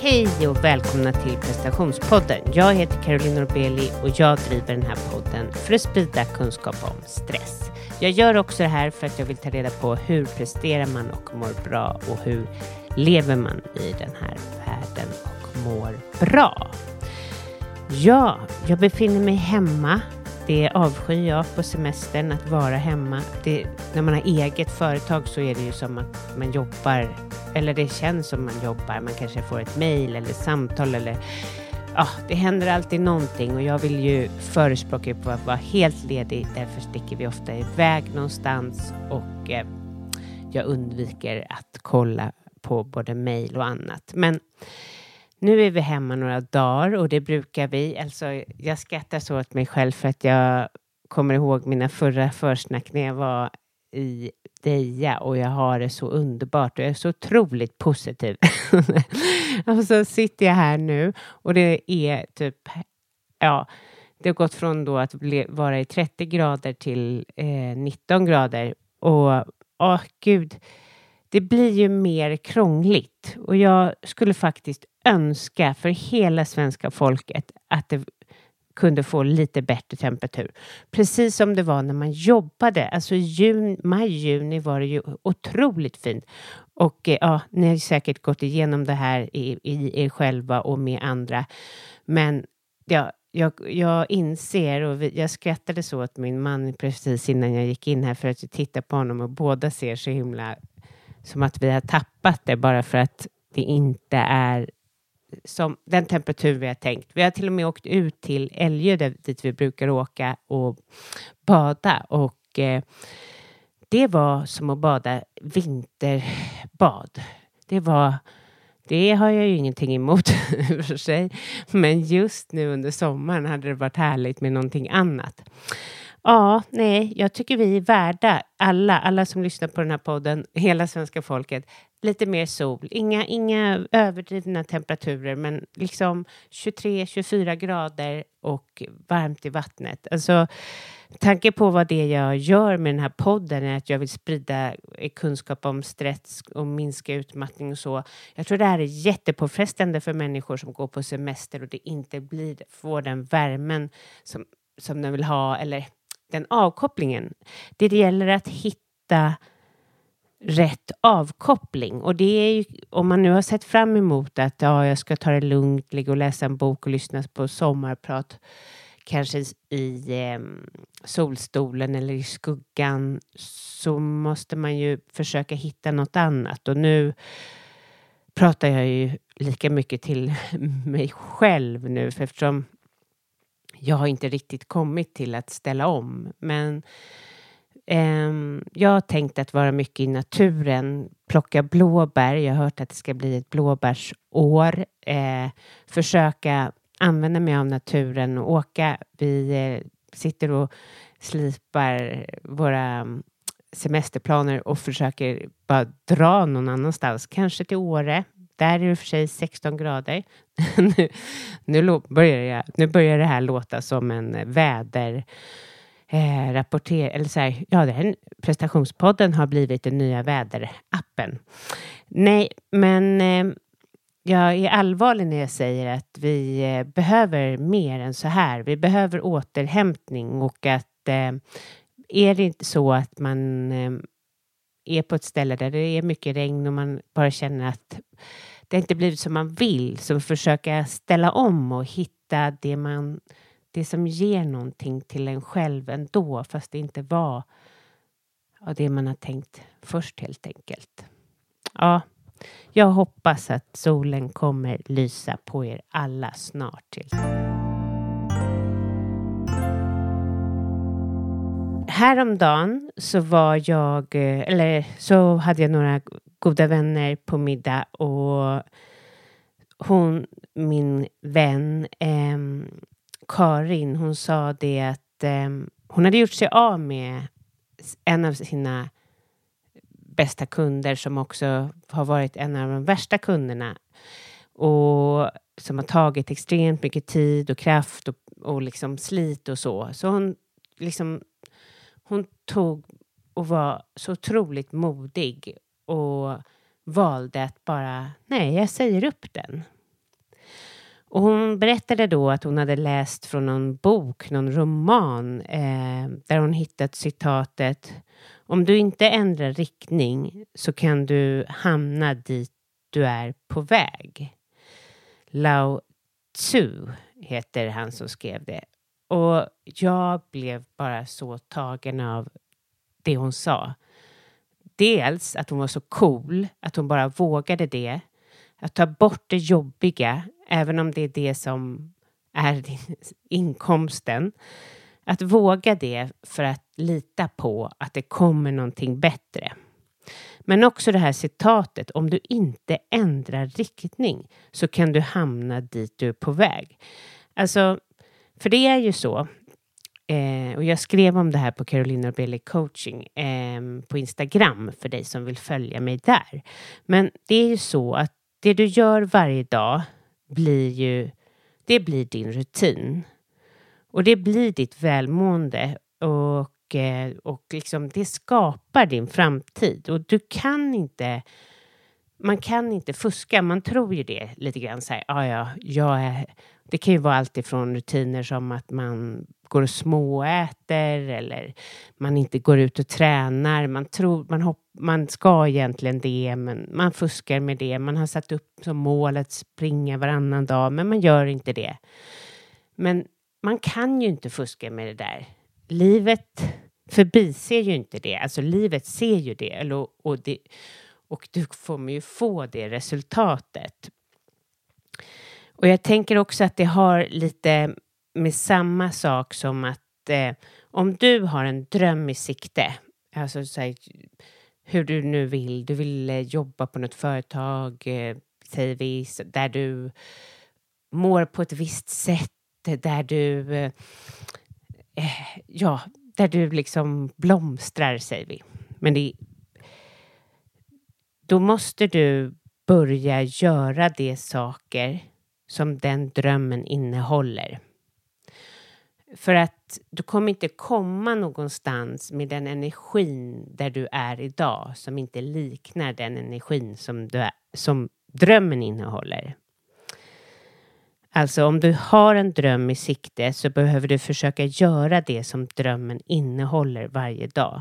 Hej och välkomna till prestationspodden. Jag heter Caroline Norbeli och jag driver den här podden för att sprida kunskap om stress. Jag gör också det här för att jag vill ta reda på hur presterar man och mår bra och hur lever man i den här världen och mår bra. Ja, jag befinner mig hemma. Det avskyr jag på semestern att vara hemma. När man har eget företag så är det ju som att man jobbar, eller det känns som man jobbar. Man kanske får ett mejl eller samtal eller det händer alltid någonting och jag vill ju förespråka på att vara helt ledig. Därför sticker vi ofta iväg någonstans och jag undviker att kolla på både mejl och annat. Men nu är vi hemma några dagar och det brukar vi. Alltså jag skrattar så åt mig själv för att jag kommer ihåg mina förra försnack när jag var i Deja och jag har det så underbart och jag är så otroligt positiv. Och så sitter jag här nu och det är typ, det har gått från då att vara i 30 grader till 19 grader och gud, det blir ju mer krångligt och jag skulle faktiskt önska för hela svenska folket att det kunde få lite bättre temperatur. Precis som det var när man jobbade. Alltså maj-juni var det ju otroligt fint. Och ni har säkert gått igenom det här i er själva och med andra. Men jag inser och jag skrattade så åt min man precis innan jag gick in här för att titta på honom och båda ser så himla som att vi har tappat det bara för att det inte är som den temperatur vi har tänkt. Vi har till och med åkt ut till Älgö dit vi brukar åka och bada och det var som att bada vinterbad. Det har jag ju ingenting emot för sig. Men just nu under sommaren hade det varit härligt med någonting annat. Jag tycker vi är värda, alla som lyssnar på den här podden, hela svenska folket, lite mer sol. Inga överdrivna temperaturer, men liksom 23-24 grader och varmt i vattnet. Alltså, tanke på vad det jag gör med den här podden är att jag vill sprida kunskap om stress och minska utmattning och så. Jag tror det här är jättepåfrestande för människor som går på semester och det inte får den värmen som de vill ha eller den avkopplingen. Det gäller att hitta rätt avkoppling. Och det är ju, om man nu har sett fram emot att jag ska ta det lugnt, ligga och läsa en bok och lyssna på sommarprat. Kanske i solstolen eller i skuggan. Så måste man ju försöka hitta något annat. Och nu pratar jag ju lika mycket till mig själv nu. För eftersom jag har inte riktigt kommit till att ställa om. Men jag har tänkt att vara mycket i naturen. Plocka blåbär. Jag har hört att det ska bli ett blåbärsår. Försöka använda mig av naturen och åka. Vi sitter och slipar våra semesterplaner och försöker bara dra någon annanstans. Kanske till Åre. Där är det för sig 16 grader. nu börjar det här låta som en väderrapporter. Eller så här, den prestationspodden har blivit den nya väderappen. Nej, men jag är allvarlig när jag säger att vi behöver mer än så här. Vi behöver återhämtning och att är det inte så att man är på ett ställe där det är mycket regn och man bara känner att det inte blivit som man vill, så försöka ställa om och hitta det som ger någonting till en själv ändå, fast det inte var det man har tänkt först helt enkelt. Ja, jag hoppas att solen kommer lysa på er alla snart till. Häromdagen så hade jag några goda vänner på middag och min vän Karin, hon sa det att hon hade gjort sig av med en av sina bästa kunder som också har varit en av de värsta kunderna och som har tagit extremt mycket tid och kraft och liksom slit och så. Så hon tog och var så otroligt modig och valde att bara, jag säger upp den. Och hon berättade då att hon hade läst från någon bok, någon roman, där hon hittat citatet: om du inte ändrar riktning så kan du hamna dit du är på väg. Lao Tzu heter han som skrev det. Och jag blev bara så tagen av det hon sa. Dels att hon var så cool, att hon bara vågade det. Att ta bort det jobbiga, även om det är det som är inkomsten. Att våga det för att lita på att det kommer någonting bättre. Men också det här citatet: om du inte ändrar riktning så kan du hamna dit du är på väg. Alltså, för det är ju så. Och jag skrev om det här på Caroline Norbeli coaching på Instagram för dig som vill följa mig där. Men det är ju så att det du gör varje dag det blir din rutin. Och det blir ditt välmående och liksom det skapar din framtid. Och man kan inte fuska. Man tror ju det lite grann så här, det kan ju vara allt ifrån rutiner som att man går och småäter eller man inte går ut och tränar. Man ska egentligen det, men man fuskar med det. Man har satt upp som mål att springa varannan dag, men man gör inte det. Men man kan ju inte fuska med det där. Livet förbiser ju inte det. Alltså livet ser ju det. Och du får ju få det resultatet. Och jag tänker också att det har lite med samma sak som att om du har en dröm i sikte. Alltså så hur du nu vill. Du vill jobba på något företag, säger vi, där du mår på ett visst sätt. Där du liksom blomstrar, säger vi. Men då måste du börja göra de saker som den drömmen innehåller. För att du kommer inte komma någonstans med den energin där du är idag som inte liknar den energin som drömmen innehåller. Alltså om du har en dröm i sikte så behöver du försöka göra det som drömmen innehåller varje dag.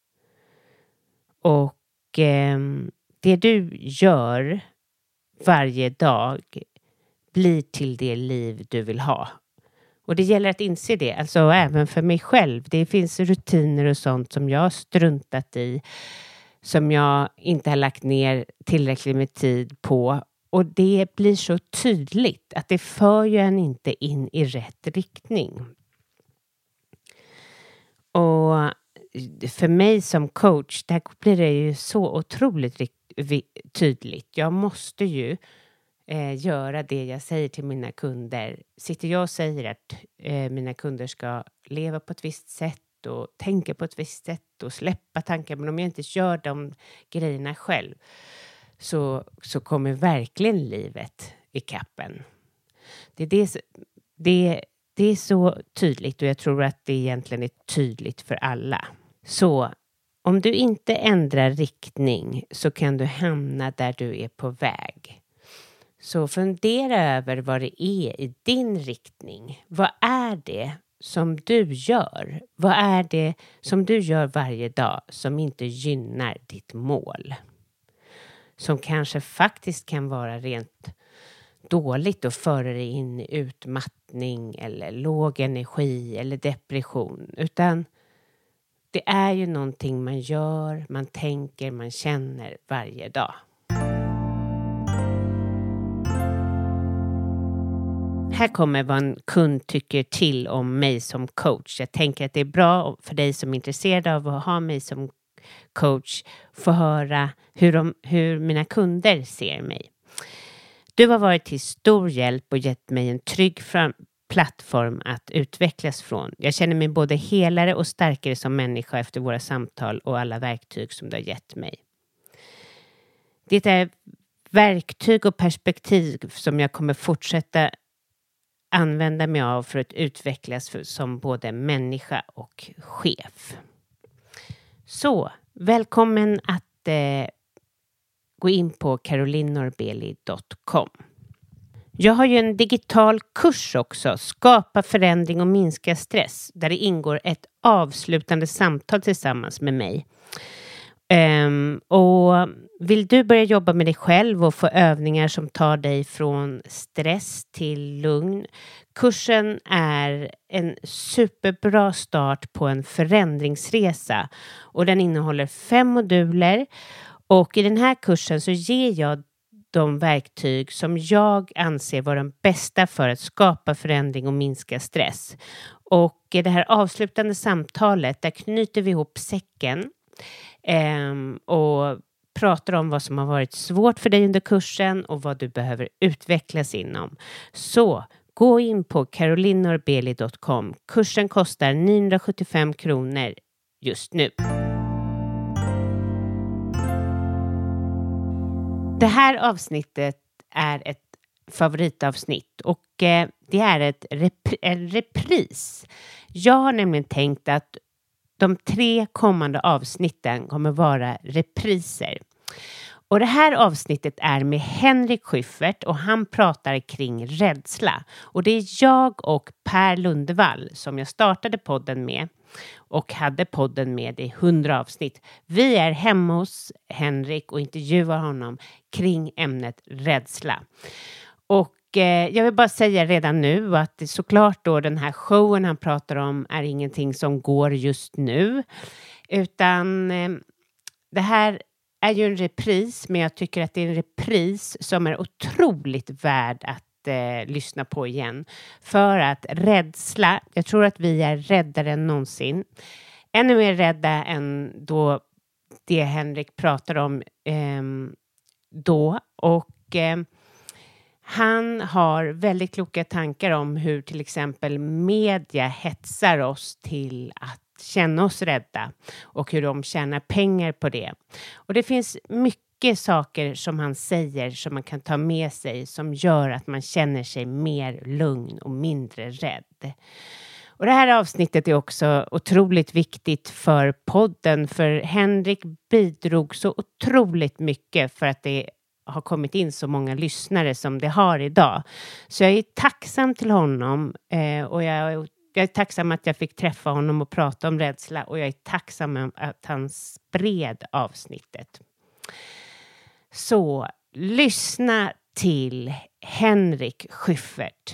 Och det du gör varje dag blir till det liv du vill ha. Och det gäller att inse det. Alltså även för mig själv. Det finns rutiner och sånt som jag har struntat i. Som jag inte har lagt ner tillräckligt med tid på. Och det blir så tydligt att det för ju en inte in i rätt riktning. Och för mig som coach, där blir det ju så otroligt tydligt. Jag måste ju göra det jag säger till mina kunder. Sitter jag och säger att mina kunder ska leva på ett visst sätt och tänka på ett visst sätt och släppa tankar. Men om jag inte gör de grejerna själv så kommer verkligen livet i kappen. Det är så tydligt och jag tror att det egentligen är tydligt för alla. Så om du inte ändrar riktning så kan du hamna där du är på väg. Så fundera över vad det är i din riktning. Vad är det som du gör? Vad är det som du gör varje dag som inte gynnar ditt mål? Som kanske faktiskt kan vara rent dåligt och föra dig in i utmattning eller låg energi eller depression. Utan det är ju någonting man gör, man tänker, man känner varje dag. Här kommer vad en kund tycker till om mig som coach. Jag tänker att det är bra för dig som är intresserad av att ha mig som coach få höra hur mina kunder ser mig. Du har varit till stor hjälp och gett mig en trygg plattform att utvecklas från. Jag känner mig både helare och starkare som människa efter våra samtal och alla verktyg som du har gett mig. Det är verktyg och perspektiv som jag kommer fortsätta använda mig av för att utvecklas som både människa och chef. Så, välkommen att gå in på carolinnnorbeli.com. Jag har ju en digital kurs också, Skapa förändring och minska stress, där det ingår ett avslutande samtal tillsammans med mig. Och vill du börja jobba med dig själv och få övningar som tar dig från stress till lugn? Kursen är en superbra start på en förändringsresa och den innehåller 5 moduler, och i den här kursen så ger jag de verktyg som jag anser vara de bästa för att skapa förändring och minska stress. Och i det här avslutande samtalet, där knyter vi ihop säcken och pratar om vad som har varit svårt för dig under kursen och vad du behöver utvecklas inom. Så gå in på carolinorbeli.com. Kursen kostar 975 kronor just nu. Det här avsnittet är ett favoritavsnitt och det är en repris. Jag har nämligen tänkt att de 3 kommande avsnitten kommer vara repriser. Och det här avsnittet är med Henrik Schyffert och han pratar kring rädsla. Och det är jag och Per Lundevall som jag startade podden med och hade podden med i 100 avsnitt. Vi är hemma hos Henrik och intervjuar honom kring ämnet rädsla. Och jag vill bara säga redan nu att såklart då den här showen han pratar om är ingenting som går just nu. Utan det här är ju en repris, men jag tycker att det är en repris som är otroligt värd att lyssna på igen. För att rädsla, jag tror att vi är räddare än någonsin. Ännu mer rädda än då det Henrik pratar om då. Och han har väldigt kloka tankar om hur till exempel media hetsar oss till att känna oss rädda och hur de tjänar pengar på det. Och det finns mycket saker som han säger som man kan ta med sig som gör att man känner sig mer lugn och mindre rädd. Och det här avsnittet är också otroligt viktigt för podden, för Henrik bidrog så otroligt mycket för att det har kommit in så många lyssnare som det har idag. Så jag är tacksam till honom och jag är tacksam att jag fick träffa honom och prata om rädsla, och jag är tacksam att han spred avsnittet. Så lyssna till Henrik Schyffert.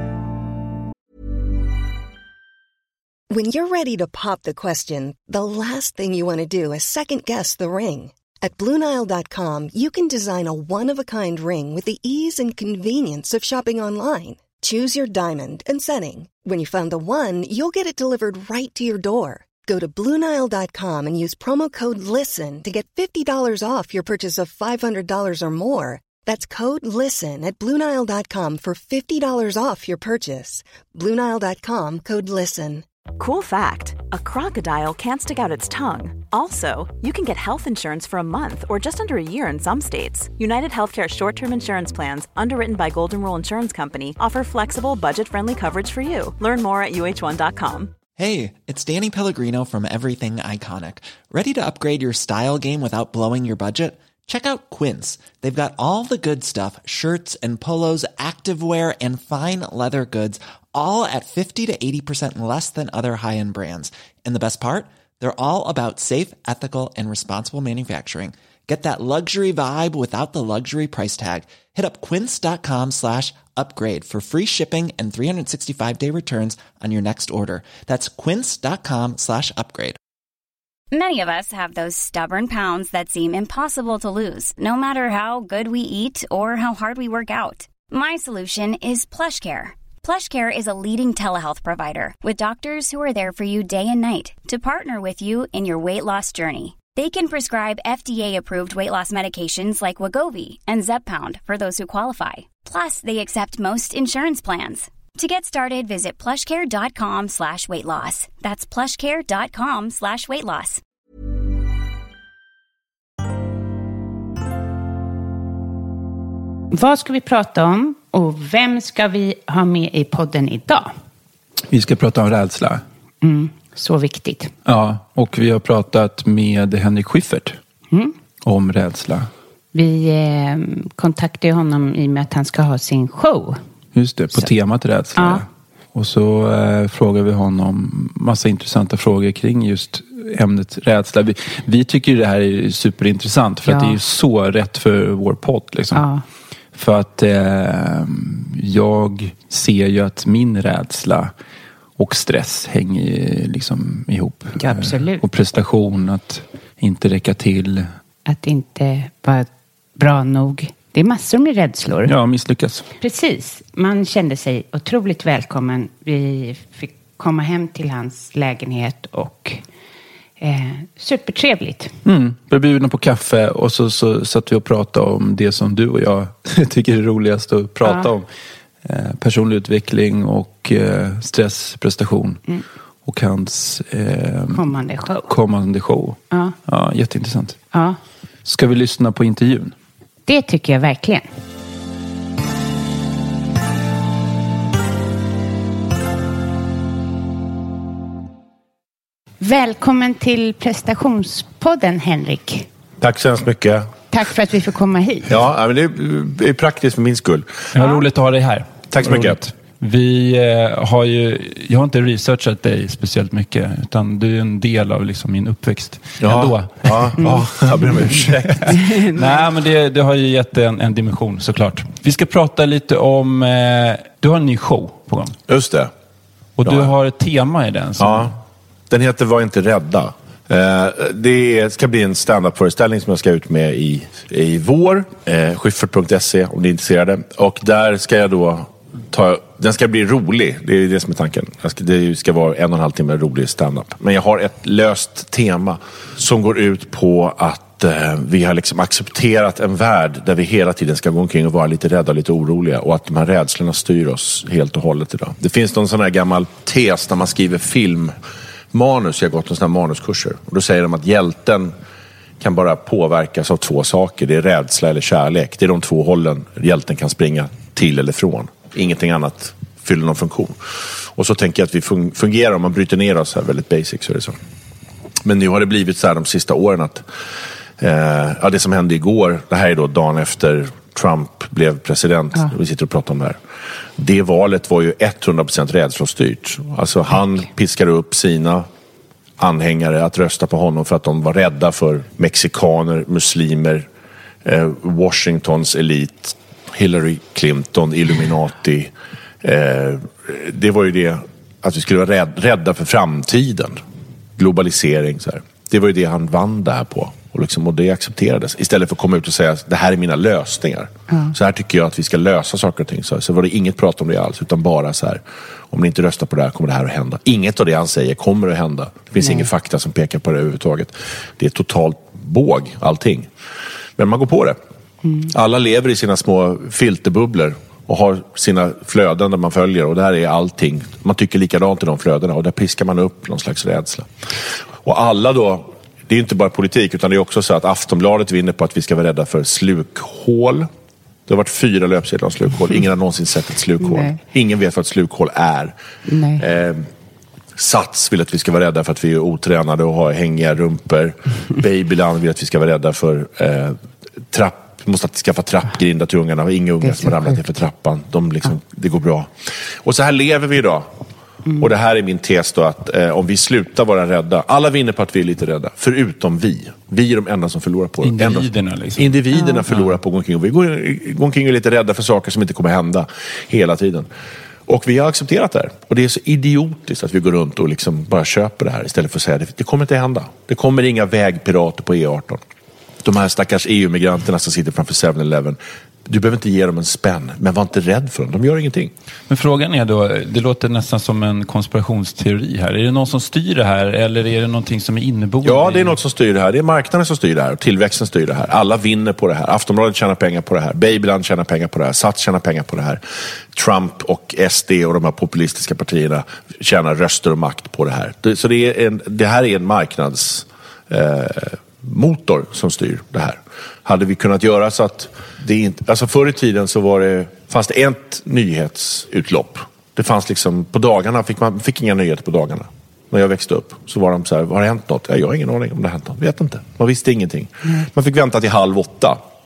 When you're ready to pop the question, the last thing you want to do is second guess the ring. At BlueNile.com, you can design a one-of-a-kind ring with the ease and convenience of shopping online. Choose your diamond and setting. When you find the one, you'll get it delivered right to your door. Go to BlueNile.com and use promo code LISTEN to get $50 off your purchase of $500 or more. That's code LISTEN at BlueNile.com for $50 off your purchase. BlueNile.com, code LISTEN. Cool fact, a crocodile can't stick out its tongue. Also, you can get health insurance for a month or just under a year in some states. United Healthcare short-term insurance plans, underwritten by Golden Rule Insurance Company, offer flexible, budget-friendly coverage for you. Learn more at uh1.com. Hey, it's Danny Pellegrino from Everything Iconic. Ready to upgrade your style game without blowing your budget? Check out Quince. They've got all the good stuff, shirts and polos, activewear, and fine leather goods, all at 50 to 80% less than other high-end brands. And the best part? They're all about safe, ethical, and responsible manufacturing. Get that luxury vibe without the luxury price tag. Hit up quince.com/upgrade for free shipping and 365-day returns on your next order. That's quince.com/upgrade. Many of us have those stubborn pounds that seem impossible to lose, no matter how good we eat or how hard we work out. My solution is PlushCare. PlushCare is a leading telehealth provider with doctors who are there for you day and night to partner with you in your weight loss journey. They can prescribe FDA-approved weight loss medications like Wegovy and Zepbound for those who qualify. Plus, they accept most insurance plans. To get started, visit plushcare.com/weightloss. That's plushcare.com/weightloss. Vad ska vi prata om och vem ska vi ha med i podden idag? Vi ska prata om rädsla. Så viktigt. Ja, och vi har pratat med Henrik Schyffert om rädsla. Vi kontaktade honom i och med att han ska ha sin show. Just det, på temat rädsla. Ja. Och så frågar vi honom massa intressanta frågor kring just ämnet rädsla. Vi tycker ju det här är superintressant för att det är så rätt för vår podd liksom. Ja. För att jag ser ju att min rädsla och stress hänger liksom ihop. Ja, absolut. Och prestation, att inte räcka till. Att inte vara bra nog. Det är massor med rädslor. Ja, misslyckas. Precis. Man kände sig otroligt välkommen. Vi fick komma hem till hans lägenhet och supertrevligt. Vi bjöd på kaffe och så satt vi och pratade om det som du och jag tycker är roligast att prata om. Personlig utveckling och stressprestation. Och hans kommande show. Ja, jätteintressant. Ja. Ska vi lyssna på intervjun? Det tycker jag verkligen. Välkommen till prestationspodden, Henrik. Tack så hemskt mycket. Tack för att vi får komma hit. Ja, men det är praktiskt för min skull. Ja, roligt att ha dig här. Tack så mycket. Jag har inte researchat dig speciellt mycket, utan du är en del av liksom min uppväxt. Ja, jag ber om ursäkt. Nej, men det har ju gett en dimension såklart. Vi ska prata lite om, du har en ny show på gång. Just det. Och du har ett tema i den. Ja, den heter Var inte rädda. Det ska bli en stand-up-föreställning som jag ska ut med i vår. Schyffert.se om ni är intresserade. Och där ska jag då den ska bli rolig, det är det som är tanken. Det ska vara 1,5 timme rolig stand-up. Men jag har ett löst tema som går ut på att vi har liksom accepterat en värld där vi hela tiden ska gå omkring och vara lite rädda och lite oroliga. Och att de här rädslorna styr oss helt och hållet idag. Det finns någon sån här gammal tes när man skriver filmmanus. Jag har gått en sån här manuskurser. Och då säger de att hjälten kan bara påverkas av 2 saker. Det är rädsla eller kärlek. Det är de 2 hållen hjälten kan springa till eller från. Ingenting annat fyller någon funktion. Och så tänker jag att vi fungerar om man bryter ner oss här väldigt basic, så är det så. Men nu har det blivit så här de sista åren att det som hände igår, det här är då dagen efter Trump blev president, vi sitter och pratar om det här. Det valet var ju 100% rädslostyrt. Alltså han piskade upp sina anhängare att rösta på honom för att de var rädda för mexikaner, muslimer, Washingtons elit, Hillary Clinton, Illuminati. Det var ju det att vi skulle vara rädda för framtiden. Globalisering så här. Det var ju det han vann där på. Och det accepterades. Istället för att komma ut och säga att det här är mina lösningar. Så här tycker jag att vi ska lösa saker och ting. Så var det inget prat om det alls. Utan bara så här. Om ni inte röstar på det här kommer det här att hända. Inget av det han säger kommer att hända. Det finns ingen fakta som pekar på det överhuvudtaget. Det är totalt båg allting. Men man går på det. Alla lever i sina små filterbubblor och har sina flöden där man följer, och där är allting. Man tycker likadant i de flödena och där piskar man upp någon slags rädsla. Och alla då, det är inte bara politik utan det är också så att Aftonbladet vinner på att vi ska vara rädda för slukhål. Det har varit 4 löpsedlar om slukhål. Ingen har någonsin sett ett slukhål. Nej. Ingen vet vad ett slukhål är. Sats vill att vi ska vara rädda för att vi är otränade och har hängiga rumpor. Babyland vill att vi ska vara rädda för vi måste skaffa trappgrinda till ungarna och inga ungar som har ramlat ner för trappan. Det går bra. Och så här lever vi idag. Och det här är min tes då, att om vi slutar vara rädda. Alla vinner på att vi är lite rädda. Förutom vi. Vi är de enda som förlorar på det. Individerna förlorar på att gå omkring. Och vi går omkring och är lite rädda för saker som inte kommer hända hela tiden. Och vi har accepterat det här. Och det är så idiotiskt att vi går runt och liksom bara köper det här. Istället för att säga det kommer inte hända. Det kommer inga vägpirater på E18. De här stackars EU-migranterna som sitter framför 7-Eleven. Du behöver inte ge dem en spänn, men var inte rädd för dem. De gör ingenting. Men frågan är då, det låter nästan som en konspirationsteori här. Är det någon som styr det här eller är det någonting som är inneboende? Ja, det är något som styr det här. Det är marknaden som styr det här. Tillväxten styr det här. Alla vinner på det här. Aftonbladet tjänar pengar på det här. Babyland tjänar pengar på det här. Sats tjänar pengar på det här. Trump och SD och de här populistiska partierna tjänar röster och makt på det här. Så det här är en marknads... motor som styr det här. Hade vi kunnat göra så att det inte... Alltså förr i tiden så fanns det ett nyhetsutlopp. Det fanns liksom... På dagarna fick inga nyheter på dagarna. När jag växte upp så var de så här, har det hänt något? Jag har ingen aning om det har hänt något. Vet inte. Man visste ingenting. Man fick vänta till 7:30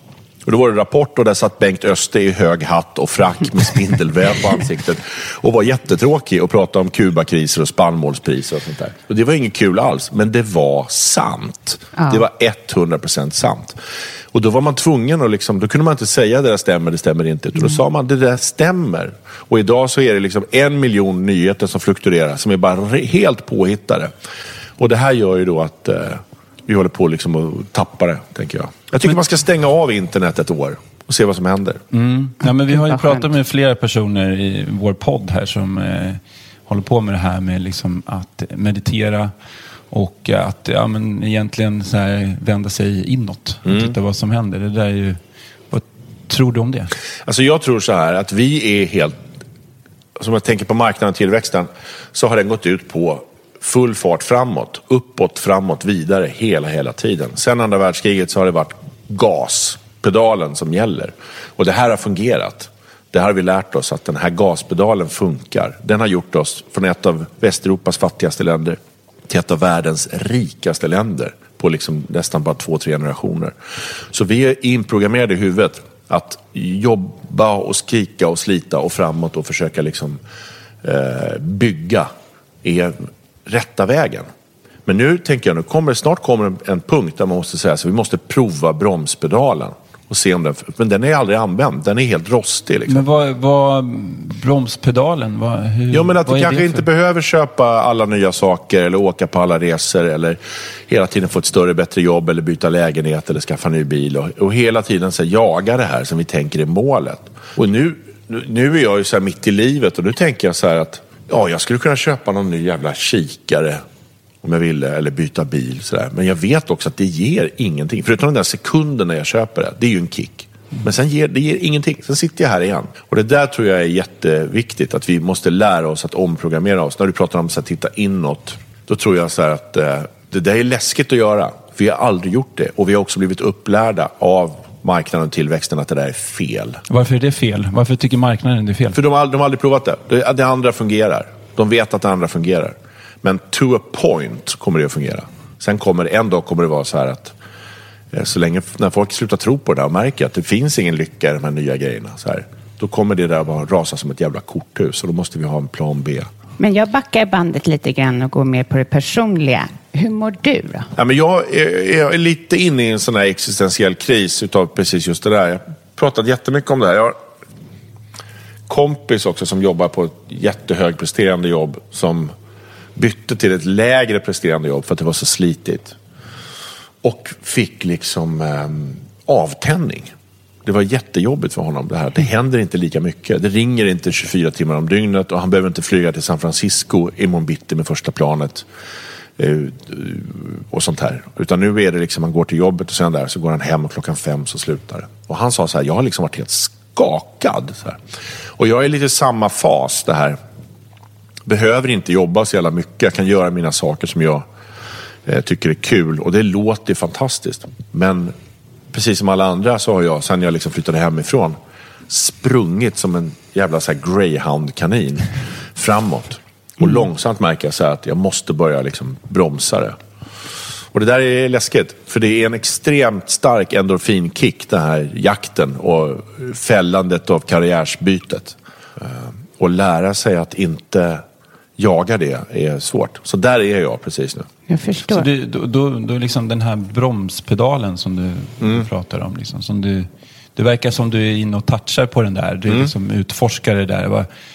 Och då var det Rapport och där satt Bengt Öster i hög hatt och frack med spindelväv på ansiktet och var jättetråkig och pratade om Kubakriser och spannmålspriser och sånt där. Och det var inget kul alls, men det var sant. Ja. Det var 100% sant. Och då var man tvungen att liksom, då kunde man inte säga det stämmer inte. Utan då sa man, det där stämmer. Och idag så är det liksom 1 miljon nyheter som fluktuerar, som är bara helt påhittade. Och det här gör ju då att vi håller på liksom att tappa det, tänker jag. Jag tycker man ska stänga av internet ett år och se vad som händer. Ja, men vi har ju pratat med flera personer i vår podd här som håller på med det här med liksom att meditera och att men egentligen så här vända sig inåt och titta vad som händer. Det där är ju, vad tror du om det? Alltså jag tror så här att vi är helt, som jag tänker på marknaden och tillväxten, så har den gått ut på full fart framåt, uppåt, framåt, vidare hela tiden. Sen andra världskriget så har det varit gaspedalen som gäller. Och det här har fungerat. Det har vi lärt oss, att den här gaspedalen funkar. Den har gjort oss från ett av Västeuropas fattigaste länder till ett av världens rikaste länder på liksom nästan bara 2-3 generationer. Så vi är inprogrammerade i huvudet att jobba och skrika och slita och framåt och försöka liksom bygga är rätta vägen. Men nu tänker jag, snart kommer en punkt där man måste säga så vi måste prova bromspedalen och se om den, men den är aldrig använd, den är helt rostig liksom. Men vad bromspedalen? Ja, men att du kanske inte behöver köpa alla nya saker eller åka på alla resor eller hela tiden få ett större, bättre jobb eller byta lägenhet eller skaffa ny bil och hela tiden så jaga det här som vi tänker är målet. Och nu är jag ju så här mitt i livet och nu tänker jag så här att jag skulle kunna köpa någon ny jävla kikare om jag ville, eller byta bil sådär. Men jag vet också att det ger ingenting. Förutom den där sekunden när jag köper det. Det är ju en kick. Men sen det ger ingenting. Sen sitter jag här igen. Och det där tror jag är jätteviktigt. Att vi måste lära oss att omprogrammera oss. När du pratar om att titta inåt. Då tror jag så här att det där är läskigt att göra. Vi har aldrig gjort det. Och vi har också blivit upplärda av marknaden och tillväxten att det där är fel. Varför är det fel? Varför tycker marknaden det är fel? För de har aldrig provat det. Det andra fungerar. De vet att det andra fungerar. Men to a point kommer det att fungera. Sen en dag kommer det vara så här att så länge när folk slutar tro på det och märker att det finns ingen lycka i de här nya grejerna så här, då kommer det där bara rasa som ett jävla korthus och då måste vi ha en plan B. Men jag backar bandet lite grann och går mer på det personliga. Hur mår du då? Ja, men jag är lite inne i en sån här existentiell kris utav precis just det där. Jag har pratat jättemycket om det här. Jag har kompis också som jobbar på ett jättehögpresterande jobb som bytte till ett lägre presterande jobb för att det var så slitigt. Och fick liksom avtändning. Det var jättejobbigt för honom det här. Det händer inte lika mycket. Det ringer inte 24 timmar om dygnet och han behöver inte flyga till San Francisco imorgon bitti med första planet och sånt här. Utan nu är det liksom, han går till jobbet och sen där så går han hem och 5:00 så slutar det. Och han sa så här, jag har liksom varit helt skakad. Så här. Och jag är lite i samma fas det här. Behöver inte jobba så jävla mycket. Jag kan göra mina saker som jag tycker är kul. Och det låter fantastiskt. Men precis som alla andra så har jag, sen jag liksom flyttade hemifrån, sprungit som en jävla så här greyhound-kanin framåt. Och långsamt märker jag så här att jag måste börja liksom bromsa det. Och det där är läskigt. För det är en extremt stark endorfinkick, den här jakten och fällandet av karriärsbytet. Och lära sig att inte jaga det är svårt. Så där är jag precis nu. Jag förstår. Så då liksom den här bromspedalen som du pratar om. Liksom, som det verkar som du är inne och touchar på den där. Du är liksom utforskar det där.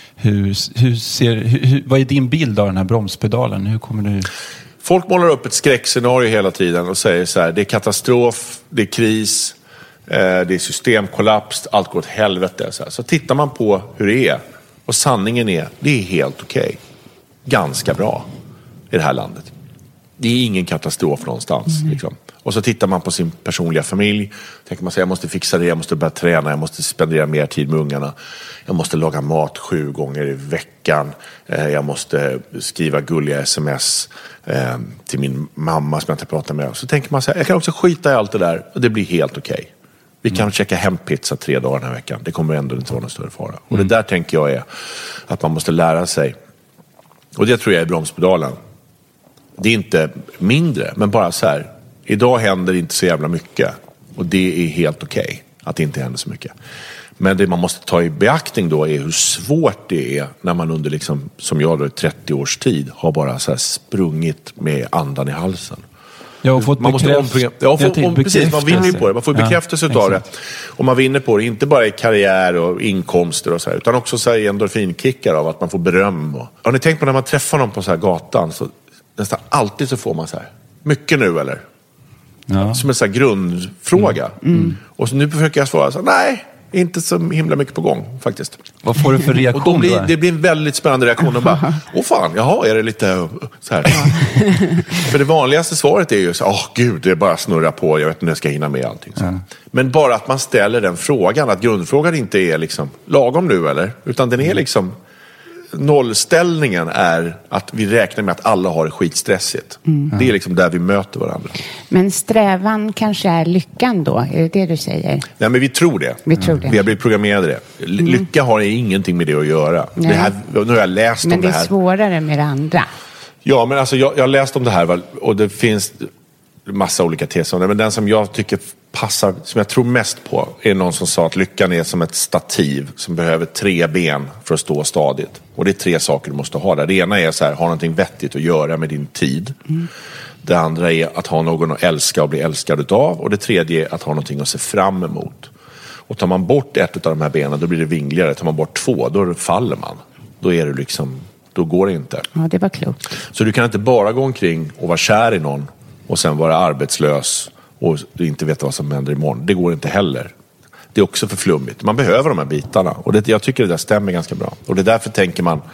Vad är din bild av den här bromspedalen? Hur kommer du... Folk målar upp ett skräckscenario hela tiden och säger så här, det är katastrof, det är kris, det är systemkollaps, allt går åt helvete. Så tittar man på hur det är och sanningen är, det är helt okej. Ganska bra i det här landet. Det är ingen katastrof någonstans. Liksom. Och så tittar man på sin personliga familj. Tänker man sig, jag måste fixa det, jag måste börja träna, jag måste spendera mer tid med ungarna. Jag måste laga mat 7 gånger i veckan. Jag måste skriva gulliga sms till min mamma som jag inte pratar med. Så tänker man sig, jag kan också skita i allt det där och det blir helt okej. Vi kan checka hem pizza 3 dagar den här veckan. Det kommer ändå inte vara någon större fara. Och det där tänker jag är att man måste lära sig. Och det tror jag är bromspedalen. Det är inte mindre, men bara så här. Idag händer inte så jävla mycket. Och det är helt okej. att det inte händer så mycket. Men det man måste ta i beaktning då är hur svårt det är när man under liksom, som jag då i 30 års tid har bara så här sprungit med andan i halsen. Jag har fått precis, man vinner på det. Man får bekräftelse av det. Och man vinner på det, inte bara i karriär och inkomster och så här, utan också så här endorfinkickar av att man får beröm. Har ni tänkt på när man träffar någon på så här gatan, så nästan alltid så får man så här, mycket nu eller? Ja. Som en så här grundfråga. Och så nu försöker jag svara så här, nej, inte så himla mycket på gång faktiskt. Vad får du för reaktion då? Det blir en väldigt spännande reaktion. Och bara, fan, jaha, är det lite så här? För det vanligaste svaret är ju så, gud, det är bara snurra på, jag vet inte när jag ska hinna med allting. Så. Men bara att man ställer den frågan, att grundfrågan inte är liksom lagom nu eller? Utan den är liksom, nollställningen är att vi räknar med att alla har det skitstressigt. Det är liksom där vi möter varandra. Men strävan kanske är lyckan då? Är det du säger? Nej, men vi tror det. Vi har blivit programmerade det. Lycka har ingenting med det att göra. Det här, nu har jag läst om det här. Men det är svårare med det andra. Ja, men alltså jag har läst om det här och det finns massa olika teser om det. Men den som jag tycker passar, som jag tror mest på, är någon som sa att lyckan är som ett stativ som behöver 3 ben för att stå stadigt. Och det är 3 saker du måste ha där. Det ena är så här, ha någonting vettigt att göra med din tid. Det andra är att ha någon att älska och bli älskad utav. Och det tredje är att ha någonting att se fram emot. Och tar man bort ett av de här benen, då blir det vingligare. Tar man bort 2, då faller man. Då är det liksom, då går det inte. Ja, det var klokt. Så du kan inte bara gå omkring och vara kär i någon och sen vara arbetslös och inte veta vad som händer imorgon. Det går inte heller. Det är också för flummigt. Man behöver de här bitarna. Och jag tycker det där stämmer ganska bra. Och det är därför tänker man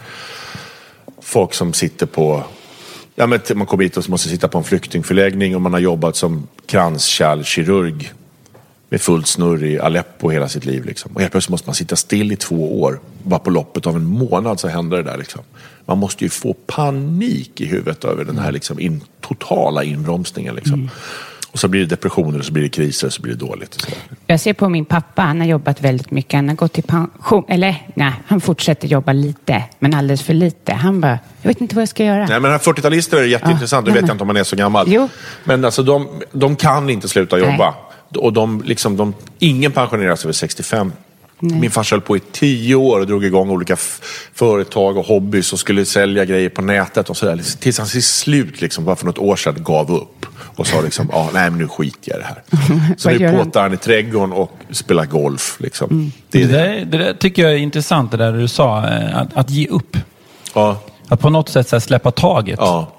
folk som sitter på... Ja, men man kommer hit och måste sitta på en flyktingförläggning och man har jobbat som kranskärlkirurg med fullt snurr i Aleppo hela sitt liv. Liksom. Och helt plötsligt måste man sitta still i 2 år. Bara på loppet av en månad så händer det där. Liksom. Man måste ju få panik i huvudet över den här liksom, totala inbromsningen. Liksom. Och så blir det depressioner och så blir det kriser och så blir det dåligt. Jag ser på min pappa, han har jobbat väldigt mycket. Han har gått i pension, eller nej, han fortsätter jobba lite, men alldeles för lite. Han bara, jag vet inte vad jag ska göra. Nej, men 40-talister är jätteintressant. Du vet inte om man är så gammal. Jo. Men alltså de kan inte sluta jobba. Nej. Och ingen pensioneras över 65. Nej. Min farsa höll på i 10 år och drog igång olika företag och hobbys och skulle sälja grejer på nätet och sådär. Tills han till slut, liksom, bara för något år sedan, gav upp. Och sa liksom, nej men nu skiter jag i det här. Så nu påtar han i trädgården och spelar golf. Liksom. Det där tycker jag är intressant, det där du sa. Att ge upp. Ja. Att på något sätt så här, släppa taget. Ja.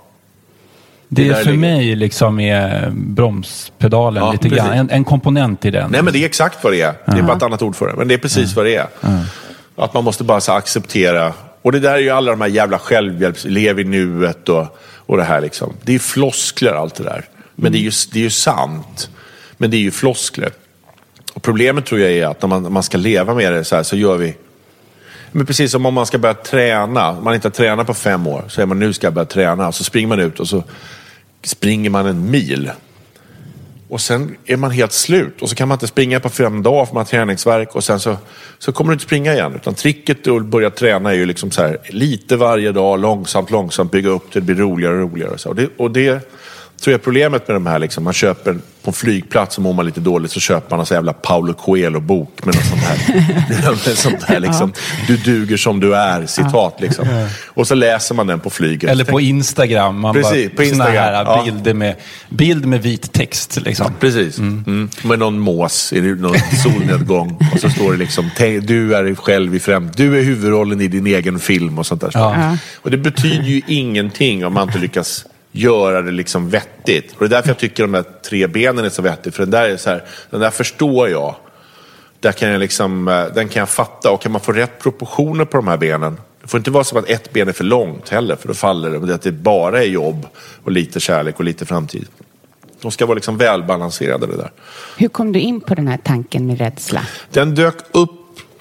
Det för mig liksom är bromspedalen lite grann. En komponent i den. Nej, men det är exakt vad det är. Det är bara ett annat ord för det. Men det är precis vad det är. Att man måste bara så acceptera. Och det där är ju alla de här jävla självhjälps... Lev i nuet och det här liksom. Det är floskler allt det där. Men det är ju sant. Men det är ju floskler. Och problemet tror jag är att när man ska leva med det så här, så gör vi... Men precis som om man ska börja träna. Man inte har tränat på 5 år. Så är man, nu ska jag börja träna. Och så springer man ut och så springer man 1 mil. Och sen är man helt slut. Och så kan man inte springa på 5 dagar för man har träningsvärk. Och sen så kommer du inte springa igen. Utan tricket att börja träna är ju liksom så här, lite varje dag, långsamt bygga upp det blir roligare och roligare. Och det tror jag problemet med de här liksom, man köper på en flygplats och mår man lite dåligt så köper man en så jävla Paulo Coelho-bok med något sånt här liksom, du duger som du är, citat liksom. Och så läser man den på flyget. Eller på Instagram. Man precis, bara, på Instagram. Här bild med vit text liksom. Ja, precis. Med någon mås i någon solnedgång och så står det liksom, du är själv du är huvudrollen i din egen film och sånt där. Och det betyder ju ingenting om man inte lyckas göra det liksom vettigt. Och det är därför jag tycker de här 3 benen är så vettigt. För den där är så här, den där förstår jag. Där kan jag liksom, den kan jag fatta. Och kan man få rätt proportioner på de här benen. Det får inte vara som att ett ben är för långt heller. För då faller det. Men att det bara är jobb och lite kärlek och lite framtid. De ska vara liksom välbalanserade det där. Hur kom du in på den här tanken med rädsla? Den dök upp.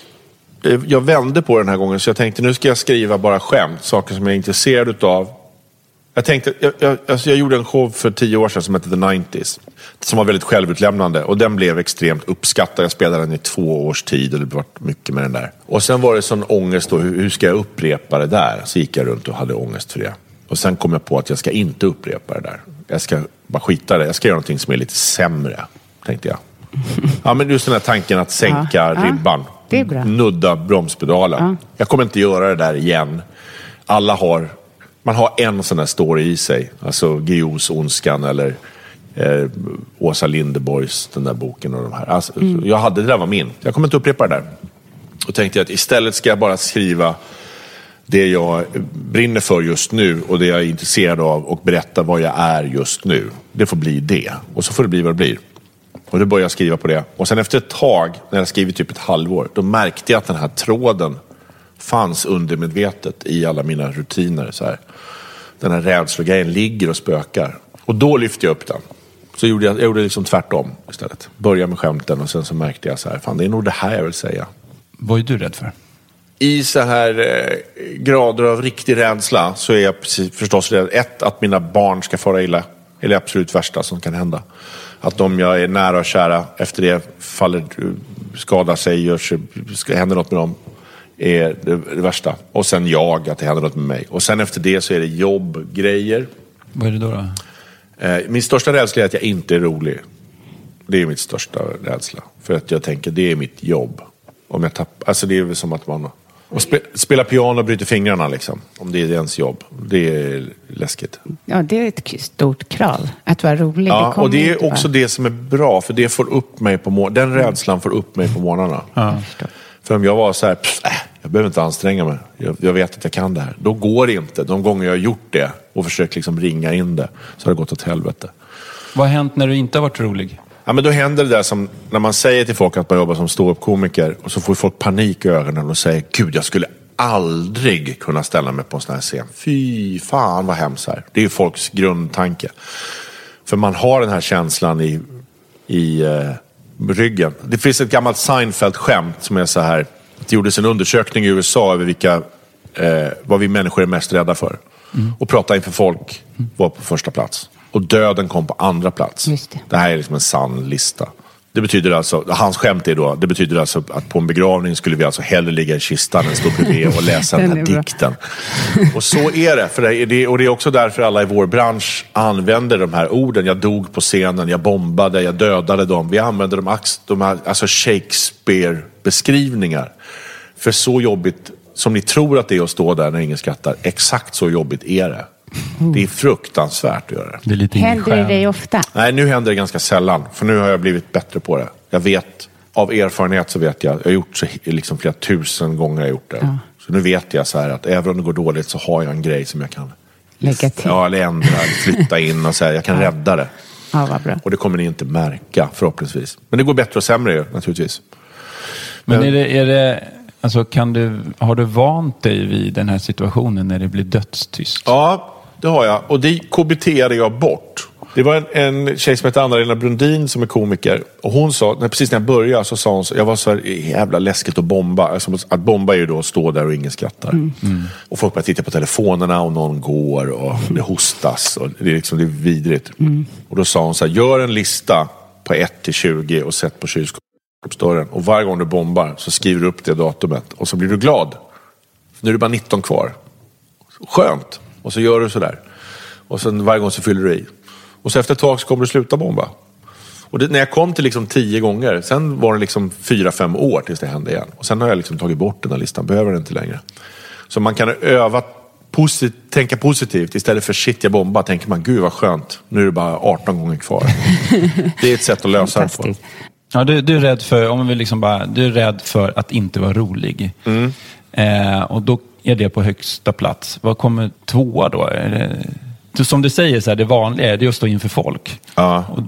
Jag vände på den här gången. Så jag tänkte nu ska jag skriva bara skämt. Saker som jag är intresserad utav. Jag tänkte, jag gjorde en show för 10 år sedan som hette The 90s. Som var väldigt självutlämnande. Och den blev extremt uppskattad. Jag spelade den i 2 års tid. Och det var mycket med den där. Och sen var det sån ångest då. Hur ska jag upprepa det där? Så gick jag runt och hade ångest för det. Och sen kom jag på att jag ska inte upprepa det där. Jag ska bara skita det. Jag ska göra någonting som är lite sämre, tänkte jag. Ja, men just den här tanken att sänka ribban. Det är bra. Nudda bromspedalen. Jag kommer inte göra det där igen. Man har en sån här story i sig. Alltså Guillous Ondskan eller Åsa Linderborgs den där boken och de här. Alltså, jag hade det där var min. Jag kommer inte upprepa det där. Och tänkte att istället ska jag bara skriva det jag brinner för just nu och det jag är intresserad av och berätta vad jag är just nu. Det får bli det. Och så får det bli vad det blir. Och då började jag skriva på det. Och sen efter ett tag, när jag skrivit typ ett halvår, då märkte jag att den här tråden fanns undermedvetet i alla mina rutiner. Så här. Den här rädslogrejen ligger och spökar. Och då lyfte jag upp den. Så jag gjorde liksom tvärtom istället. Började med skämten och sen så märkte jag så här, fan det är nog det här jag vill säga. Vad är du rädd för? I så här grader av riktig rädsla så är jag förstås rädd. Att mina barn ska fara illa. Är det absolut värsta som kan hända. Att de jag är nära och kära efter det skadar sig, händer något med dem är det värsta. Och sen att det händer något med mig. Och sen efter det så är det jobbgrejer. Vad är det då? Min största rädsla är att jag inte är rolig. Det är mitt största rädsla. För att jag tänker, det är mitt jobb. Om jag alltså det är väl som att man spela piano och bryter fingrarna liksom. Om det är ens jobb. Det är läskigt. Ja, det är ett stort krav. Att vara rolig. Ja, och det är också det som är bra. För det får upp mig på den rädslan får upp mig på morgnarna. Ja. För om jag var så här, jag behöver inte anstränga mig. Jag vet att jag kan det här. Då går det inte. De gånger jag har gjort det och försökt liksom ringa in det, så har det gått åt helvete. Vad har hänt när du inte har varit rolig? Ja, men då händer det där som när man säger till folk att man jobbar som ståuppkomiker och så får folk panik i ögonen och säger, gud jag skulle aldrig kunna ställa mig på en sån här scen. Fy fan vad hemskt här. Det är ju folks grundtanke. För man har den här känslan i ryggen. Det finns ett gammalt Seinfeld-skämt som är så här. Det gjordes en undersökning i USA över vad vi människor är mest rädda för. Och prata inför folk var på första plats. Och döden kom på andra plats. Det här är liksom en sann lista. Det betyder alltså, hans skämt är då, det betyder alltså att på en begravning skulle vi alltså hellre ligga i kistan än stå bredvid och läsa den här dikten. Och så är det, och det är också därför alla i vår bransch använder de här orden. Jag dog på scenen, jag bombade, jag dödade dem. Vi använder de här alltså Shakespeare-beskrivningar. För så jobbigt som ni tror att det är att stå där när ingen skrattar, exakt så jobbigt är det. Det är fruktansvärt att göra det. Händer det dig ofta? Nej, nu händer det ganska sällan. För nu har jag blivit bättre på det. Jag vet, av erfarenhet så vet jag har gjort så liksom flera tusen gånger jag gjort det. Ja. Så nu vet jag så här att även om det går dåligt så har jag en grej som jag kan lägga till. Ja, eller ändra, flytta in och säga jag kan rädda det. Ja, vad bra. Och det kommer ni inte märka förhoppningsvis. Men det går bättre och sämre ju, naturligtvis. Men är det alltså har du vant dig vid den här situationen när det blir dödstyst? Ja, det har jag. Och det KBT:ade jag bort. Det var en tjej som heter Anna-Lena Brundin som är komiker. Och hon sa, precis när jag började så sa hon så, jag var så här jävla läskigt att bomba. Alltså, att bomba är ju då att stå där och ingen skrattar. Och folk börjar titta på telefonerna och någon går och det hostas. Och det är vidrigt. Och då sa hon så här, gör en lista på 1-20 och sätt på kylskåpsdörren. Och varje gång du bombar så skriver du upp det datumet. Och så blir du glad. Nu är det bara 19 kvar. Skönt. Och så gör du sådär. Och sen varje gång så fyller du i. Och så efter ett tag så kommer du sluta bomba. Och när jag kom till liksom 10 gånger. Sen var det liksom 4-5 år tills det hände igen. Och sen har jag liksom tagit bort den här listan. Behöver den inte längre. Så man kan öva tänka positivt. Istället för shit jag bombar. Tänker man gud vad skönt. Nu är det bara 18 gånger kvar. Det är ett sätt att lösa det på. Ja, du är rädd för, om vi liksom bara, du är rädd för att inte vara rolig. Och då är det på högsta plats. Vad kommer tvåa då? Är det, som du säger, så här, det vanliga är det att stå inför folk. Ja. Och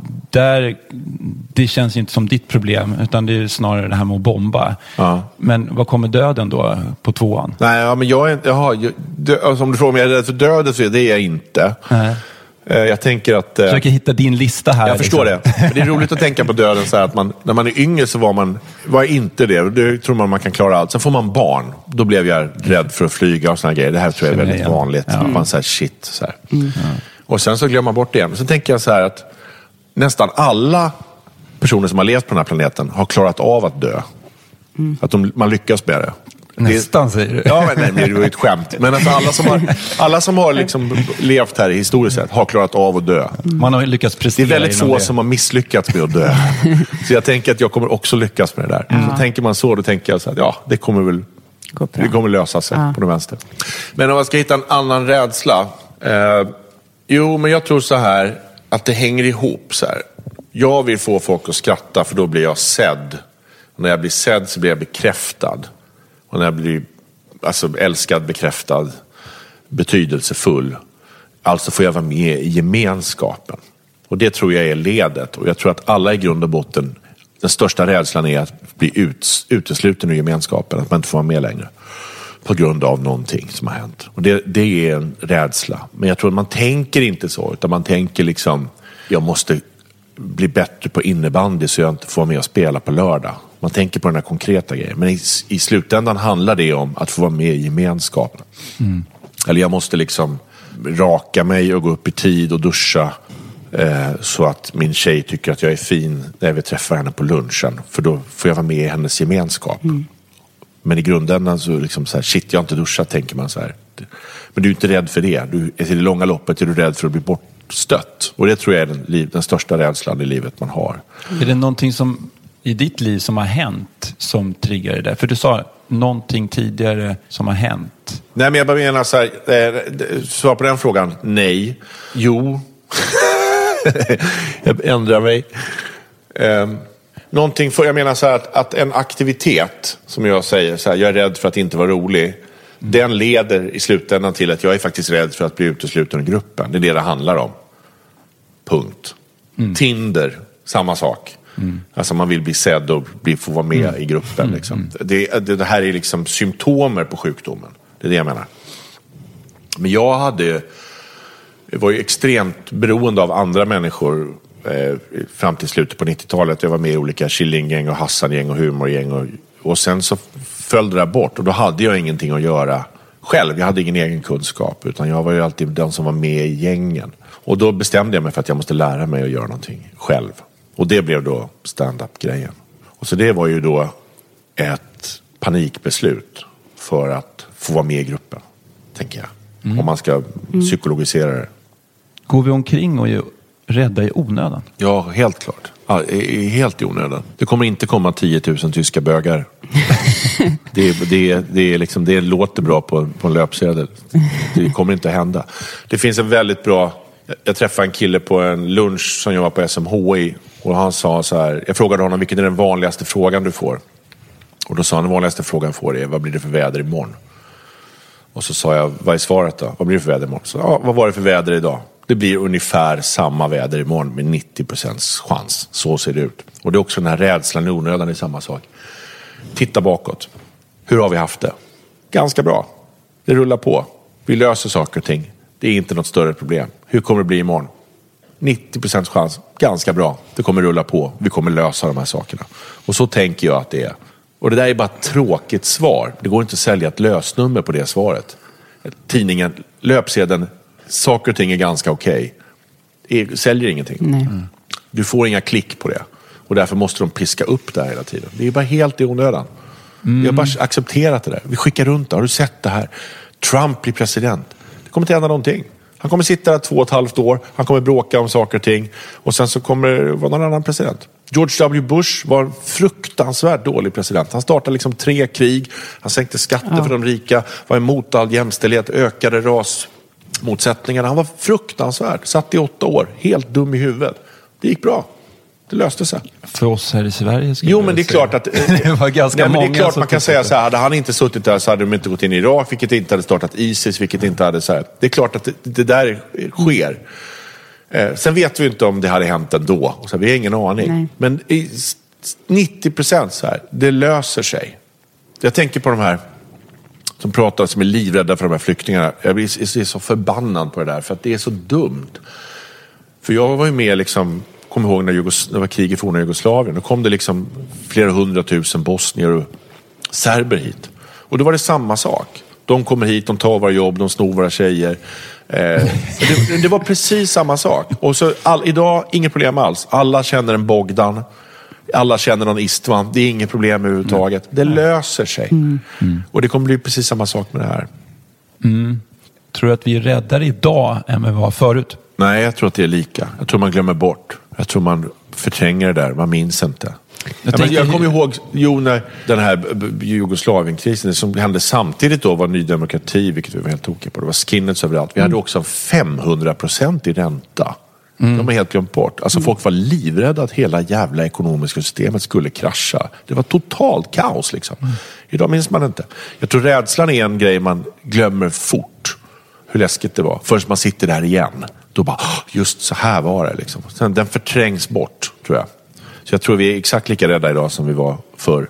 det känns inte som ditt problem, utan det är snarare det här med att bomba. Ja. Men vad kommer döden då på tvåan? Nej, ja, men alltså, om du frågar om jag är rädd för döden så är det jag inte. Nej. Jag tänker att... försöker hitta din lista här. Jag förstår det. För det är roligt att tänka på döden så här att när man är yngre så var inte det. Det tror man kan klara allt. Sen får man barn. Då blev jag rädd för att flyga och såna grejer. Det här tror jag är väldigt vanligt. Ja. Man säger shit så här. Och sen så glömmer man bort det igen. Sen tänker jag så här att nästan alla personer som har levt på den här planeten har klarat av att dö. Att man lyckas med det. Nästan säger du. Ja, men nej, det var ju ett skämt. Men alltså alla som har liksom levt här historiskt sett har klarat av att dö. Man har ju lyckats prestera. Det är väldigt få som har misslyckats med att dö. Så jag tänker att jag kommer också lyckas med det där. Så tänker man så, då tänker jag så att det kommer väl det kommer lösa sig på den vänster. Men om jag ska hitta en annan rädsla. Men jag tror så här att det hänger ihop så här. Jag vill få folk att skratta för då blir jag sedd. Och när jag blir sedd så blir jag bekräftad. Och när jag blir älskad, bekräftad, betydelsefull. Alltså får jag vara med i gemenskapen. Och det tror jag är ledet. Och jag tror att alla i grund och botten, den största rädslan är att bli utesluten ur gemenskapen. Att man inte får vara med längre. På grund av någonting som har hänt. Och det är en rädsla. Men jag tror att man tänker inte så. Utan man tänker liksom, jag måste bli bättre på innebandy så jag inte får vara med och spela på lördag. Man tänker på den här konkreta grejen. Men i slutändan handlar det om att få vara med i gemenskapen. Eller jag måste liksom raka mig och gå upp i tid och duscha. Så att min tjej tycker att jag är fin när jag vill träffa henne på lunchen. För då får jag vara med i hennes gemenskap. Men i grunden så liksom så här, shit, jag har inte duschat, tänker man så här. Men du är inte rädd för det. I det långa loppet är du rädd för att bli bortstött. Och det tror jag är den största rädslan i livet man har. Är det någonting som i ditt liv som har hänt som triggar det där? För du sa någonting tidigare som har hänt. Nej, men jag bara menar så här, svar på den frågan, nej. Jo. Jag ändrar mig. Jag menar så här att en aktivitet som jag säger så här, jag är rädd för att inte vara rolig. Den leder i slutändan till att jag är faktiskt rädd för att bli utesluten ur gruppen. Det är det handlar om. Punkt. Tinder, samma sak. Alltså man vill bli sedd och få vara med i gruppen. Liksom. Det här är liksom symptomer på sjukdomen. Det är det jag menar. Men jag var ju extremt beroende av andra människor fram till slutet på 90-talet. Jag var med i olika Killinggäng och Hassangäng och humorgäng och sen så föll det där bort och då hade jag ingenting att göra själv. Jag hade ingen egen kunskap utan jag var ju alltid den som var med i gängen. Och då bestämde jag mig för att jag måste lära mig att göra någonting själv. Och det blev då stand-up-grejen. Och så det var ju då ett panikbeslut för att få vara med i gruppen, tänker jag. Om man ska psykologisera det. Går vi omkring och är rädda i onödan? Ja, helt klart. Ja, helt i onödan. Det kommer inte komma 10 000 tyska bögar. Det är liksom, det låter bra på en löpsedel. Det kommer inte att hända. Det finns en väldigt bra... Jag träffade en kille på en lunch som jag var på SMHI. Och han sa så här... Jag frågade honom vilken är den vanligaste frågan du får. Och då sa han den vanligaste frågan jag får är vad blir det för väder imorgon? Och så sa jag, vad är svaret då? Vad blir det för väder imorgon? Så, vad var det för väder idag? Det blir ungefär samma väder imorgon med 90% chans. Så ser det ut. Och det är också den här rädslan i onödan är samma sak. Titta bakåt. Hur har vi haft det? Ganska bra. Det rullar på. Vi löser saker och ting. Det är inte något större problem. Hur kommer det bli imorgon? 90% chans. Ganska bra. Det kommer rulla på. Vi kommer lösa de här sakerna. Och så tänker jag att det är. Och det där är bara ett tråkigt svar. Det går inte att sälja ett lösnummer på det svaret. Tidningen, löpsedeln, saker och ting är ganska okej. Säljer ingenting. Nej. Du får inga klick på det. Och därför måste de piska upp det här hela tiden. Det är bara helt i onödan. Vi har bara accepterat det där. Vi skickar runt det. Har du sett det här? Trump blir president. Det kommer inte hända någonting. Han kommer sitta där 2,5 år. Han kommer bråka om saker och ting. Och sen så kommer det vara någon annan president. George W. Bush var en fruktansvärt dålig president. Han startade liksom 3 krig. Han sänkte skatter för de rika. Var emot all jämställdhet. Ökade rasmotsättningarna. Han var fruktansvärd. Satt i 8 år. Helt dum i huvudet. Det gick bra. Det löste sig. För oss här i Sverige jo, men det är klart att det var ganska många. Men det är klart man kan säga så här, hade han inte suttit där så hade de inte gått in i Irak, vilket inte hade startat ISIS, vilket inte hade så här. Det är klart att det där sker. Sen vet vi inte om det hade hänt ändå. Så vi har ingen aning. Nej. Men 90% så här, det löser sig. Jag tänker på de här som pratar, som är livrädda för de här flyktingarna. Jag blir så förbannad på det där, för att det är så dumt. För jag var ju med liksom, kommer ihåg när det var krig i forna Jugoslavien. Då kom det liksom flera 100 000 bosnier och serber hit. Och då var det samma sak. De kommer hit, de tar våra jobb, de snor våra tjejer. Det var precis samma sak. Och så idag, inget problem alls. Alla känner en Bogdan. Alla känner någon Istvan. Det är inget problem överhuvudtaget. Det löser sig. Och det kommer bli precis samma sak med det här. Tror du att vi är räddare idag än vad vi var förut? Nej, jag tror att det är lika. Jag tror man glömmer bort. Jag tror man förtränger det där. Man minns inte. Jag kommer ihåg när den här Jugoslavienkrisen som hände samtidigt då var Ny Demokrati, vilket vi var helt tokiga på. Det var skinheads överallt. Vi hade också 500% i ränta. De har helt glömt bort. Alltså folk var livrädda att hela jävla ekonomiska systemet skulle krascha. Det var totalt kaos liksom. Idag minns man inte. Jag tror rädslan är en grej man glömmer fort. Hur läskigt det var. Först man sitter där igen. Då bara, just så här var det liksom. Sen den förträngs bort, tror jag. Så jag tror vi är exakt lika rädda idag som vi var förr.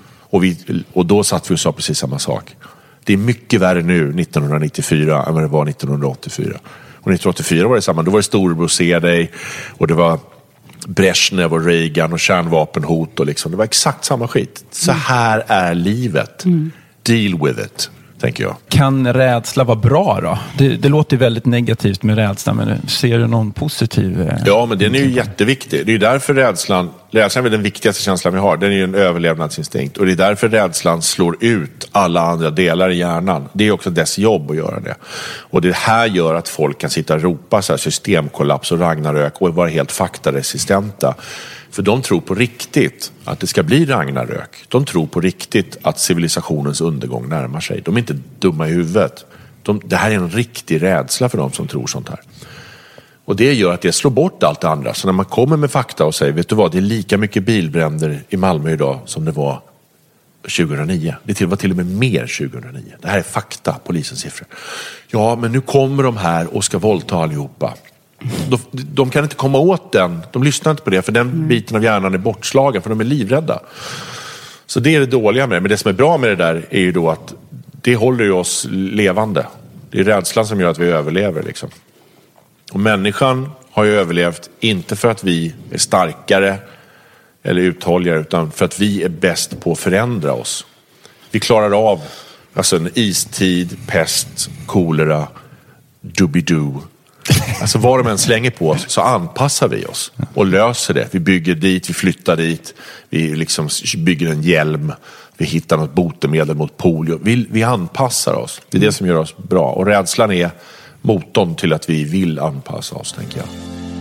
Och då satt vi och sa precis samma sak. Det är mycket värre nu 1994 än vad det var 1984. Och 1984 var det samma. Då var det Storebror se dig. Och det var Brezhnev och Reagan och kärnvapenhot. Och liksom. Det var exakt samma skit. Så här är livet. Deal with it, tänker jag. Kan rädsla vara bra då? Det låter väldigt negativt med rädsla. Men ser du någon positiv? Ja, men den är ju jätteviktig. Det är ju därför rädslan är den viktigaste känslan vi har. Den är ju en överlevnadsinstinkt. Och det är därför rädslan slår ut alla andra delar i hjärnan. Det är också dess jobb att göra det. Och det här gör att folk kan sitta och ropa så här systemkollaps och Ragnarök och vara helt faktaresistenta. För de tror på riktigt att det ska bli Ragnarök. De tror på riktigt att civilisationens undergång närmar sig. De är inte dumma i huvudet. Det här är en riktig rädsla för dem som tror sånt här. Och det gör att det slår bort allt det andra. Så när man kommer med fakta och säger, vet du vad, det är lika mycket bilbränder i Malmö idag som det var 2009. Det var till och med mer 2009. Det här är fakta, polisens siffror. Ja, men nu kommer de här och ska våldta allihopa. De kan inte komma åt den. De lyssnar inte på det, för den biten av hjärnan är bortslagen, för de är livrädda. Så det är det dåliga med det. Men det som är bra med det där är ju då att det håller ju oss levande. Det är rädslan som gör att vi överlever liksom. Och människan har ju överlevt inte för att vi är starkare eller uthålligare, utan för att vi är bäst på att förändra oss. Vi klarar av alltså en istid, pest, kolera, doobidoo. Alltså vad de än slänger på oss så anpassar vi oss och löser det. Vi bygger dit, vi flyttar dit, vi liksom bygger en hjälm, vi hittar något botemedel mot polio. Vi anpassar oss. Det är det som gör oss bra. Och rädslan är motorn till att vi vill anpassa oss, tänker jag.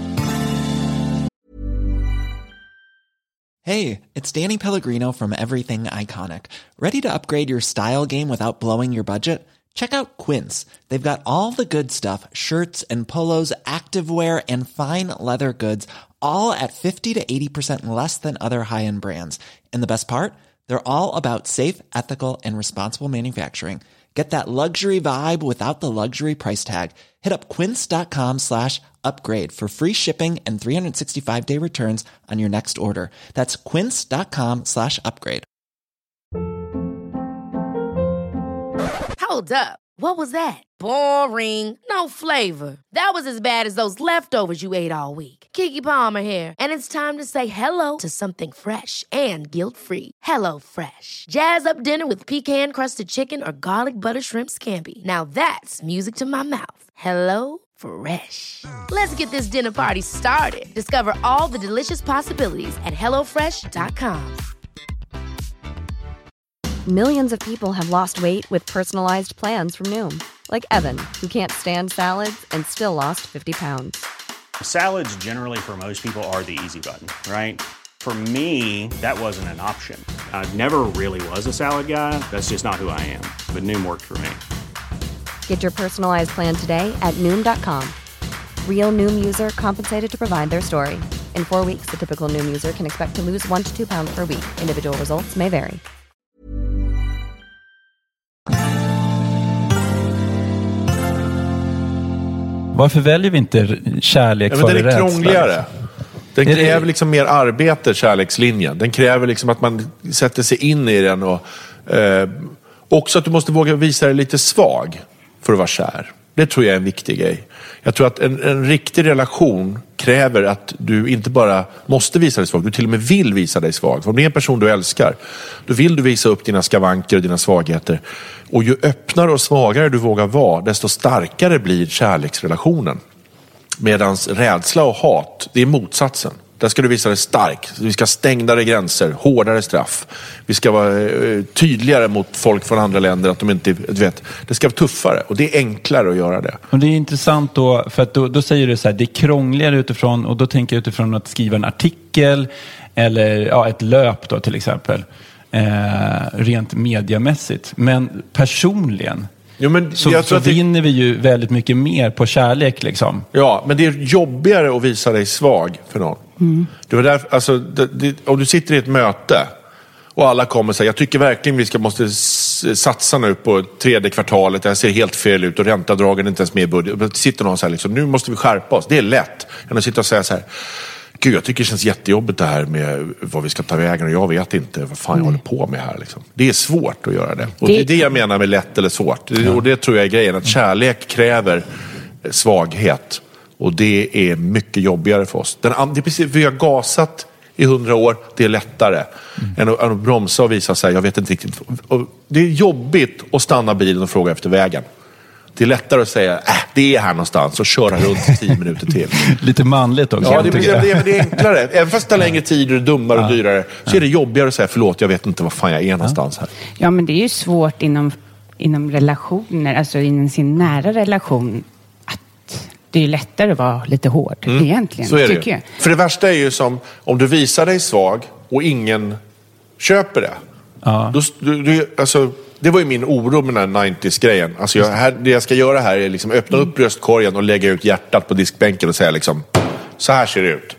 Hey, it's Danny Pellegrino from Everything Iconic. Ready to upgrade your style game without blowing your budget? Check out Quince. They've got all the good stuff, shirts and polos, activewear and fine leather goods, all at 50 to 80% less than other high-end brands. And the best part? They're all about safe, ethical, and responsible manufacturing. Get that luxury vibe without the luxury price tag. Hit up quince.com/upgrade for free shipping and 365-day returns on your next order. That's quince.com/upgrade. Hold up. What was that? Boring. No flavor. That was as bad as those leftovers you ate all week. Keke Palmer here. And it's time to say hello to something fresh and guilt-free. Hello Fresh. Jazz up dinner with pecan-crusted chicken or garlic butter shrimp scampi. Now that's music to my mouth. Hello Fresh. Let's get this dinner party started. Discover all the delicious possibilities at hellofresh.com. Millions of people have lost weight with personalized plans from Noom. Like Evan, who can't stand salads and still lost 50 pounds. Salads generally for most people are the easy button, right? For me, that wasn't an option. I never really was a salad guy. That's just not who I am. But Noom worked for me. Get your personalized plan today at Noom.com. Real Noom user compensated to provide their story. In 4 weeks, the typical Noom user can expect to lose 1 to 2 pounds per week. Individual results may vary. Varför väljer vi inte kärlek före rädsla? Den är krångligare. Den kräver liksom mer arbete, kärlekslinjen. Den kräver liksom att man sätter sig in i den. Och också att du måste våga visa dig lite svag för att vara kär. Det tror jag är en viktig grej. Jag tror att en riktig relation kräver att du inte bara måste visa dig svag, du till och med vill visa dig svag. För om det är en person du älskar, då vill du visa upp dina skavanker och dina svagheter. Och ju öppnare och svagare du vågar vara, desto starkare blir kärleksrelationen. Medans rädsla och hat, det är motsatsen. Där ska du visa dig stark. Vi ska ha stängdare gränser, hårdare straff. Vi ska vara tydligare mot folk från andra länder att de inte, vet. Det ska vara tuffare och det är enklare att göra det. Och det är intressant då, för att då säger du så här, det är krångligare utifrån, och då tänker jag utifrån att skriva en artikel eller ett löp då till exempel. Rent mediamässigt. Men personligen så vinner vi ju väldigt mycket mer på kärlek liksom. Ja, men det är jobbigare att visa dig svag för någon. Det var därför, alltså, om du sitter i ett möte och alla kommer och säger, jag tycker verkligen vi måste satsa nu på 3:e kvartalet, det här ser helt fel ut och ränteavdragen är inte ens med i budget. Sitter någon så här liksom, nu måste vi skärpa oss. Det är lätt. Än att sitta och säga så här, gud, jag tycker det känns jättejobbigt det här med vad vi ska ta vägen och jag vet inte vad fan jag håller på med här liksom. Det är svårt att göra det. Och det är det jag menar med lätt eller svårt. Och det tror jag är grejen, att kärlek kräver svaghet. Och det är mycket jobbigare för oss. Det är precis, vi har gasat i 100 år, det är lättare än att bromsa och visa sig, jag vet inte riktigt. Och det är jobbigt att stanna bilen och fråga efter vägen. Det är lättare att säga, det är här någonstans och köra runt 10 minuter till. Lite manligt också. Ja, det är enklare. Även fast det tar längre tid och det är dummare och dyrare, så är det jobbigare att säga, förlåt, jag vet inte vad fan jag är någonstans här. Ja, men det är ju svårt inom relationer, alltså inom sin nära relation, att det är ju lättare att vara lite hård egentligen. Så är det tycker jag. För det värsta är ju som, om du visar dig svag och ingen köper det. Ja. Alltså, det var ju min oro med den här 90s-grejen. Alltså det jag ska göra här är liksom öppna upp bröstkorgen och lägga ut hjärtat på diskbänken och säga liksom, så här ser det ut.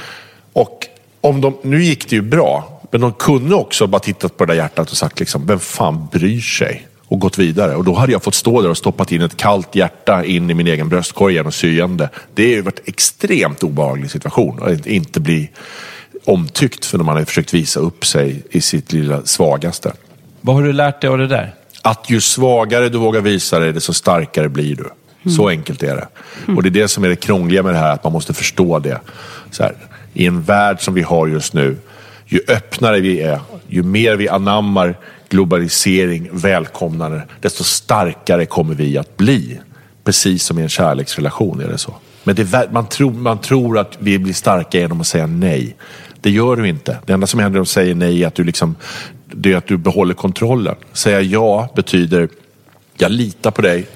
Och nu gick det ju bra, men de kunde också bara tittat på det där hjärtat och sagt liksom, vem fan bryr sig? Och gått vidare. Och då hade jag fått stå där och stoppat in ett kallt hjärta in i min egen bröstkorg igen och syende. Det har ju varit en extremt obehaglig situation. Att inte bli omtyckt för när man har försökt visa upp sig i sitt lilla svagaste. Vad har du lärt dig av det där? Att ju svagare du vågar visa dig, desto starkare blir du. Så enkelt är det. Och det är det som är det krångliga med det här, att man måste förstå det. Så här, i en värld som vi har just nu, ju öppnare vi är, ju mer vi anammar globalisering, välkomnande, desto starkare kommer vi att bli. Precis som i en kärleksrelation är det så. Men man tror att vi blir starka genom att säga nej. Det gör du inte. Det enda som händer om du säger nej är att det är att du behåller kontrollen. Säga ja betyder jag litar på dig,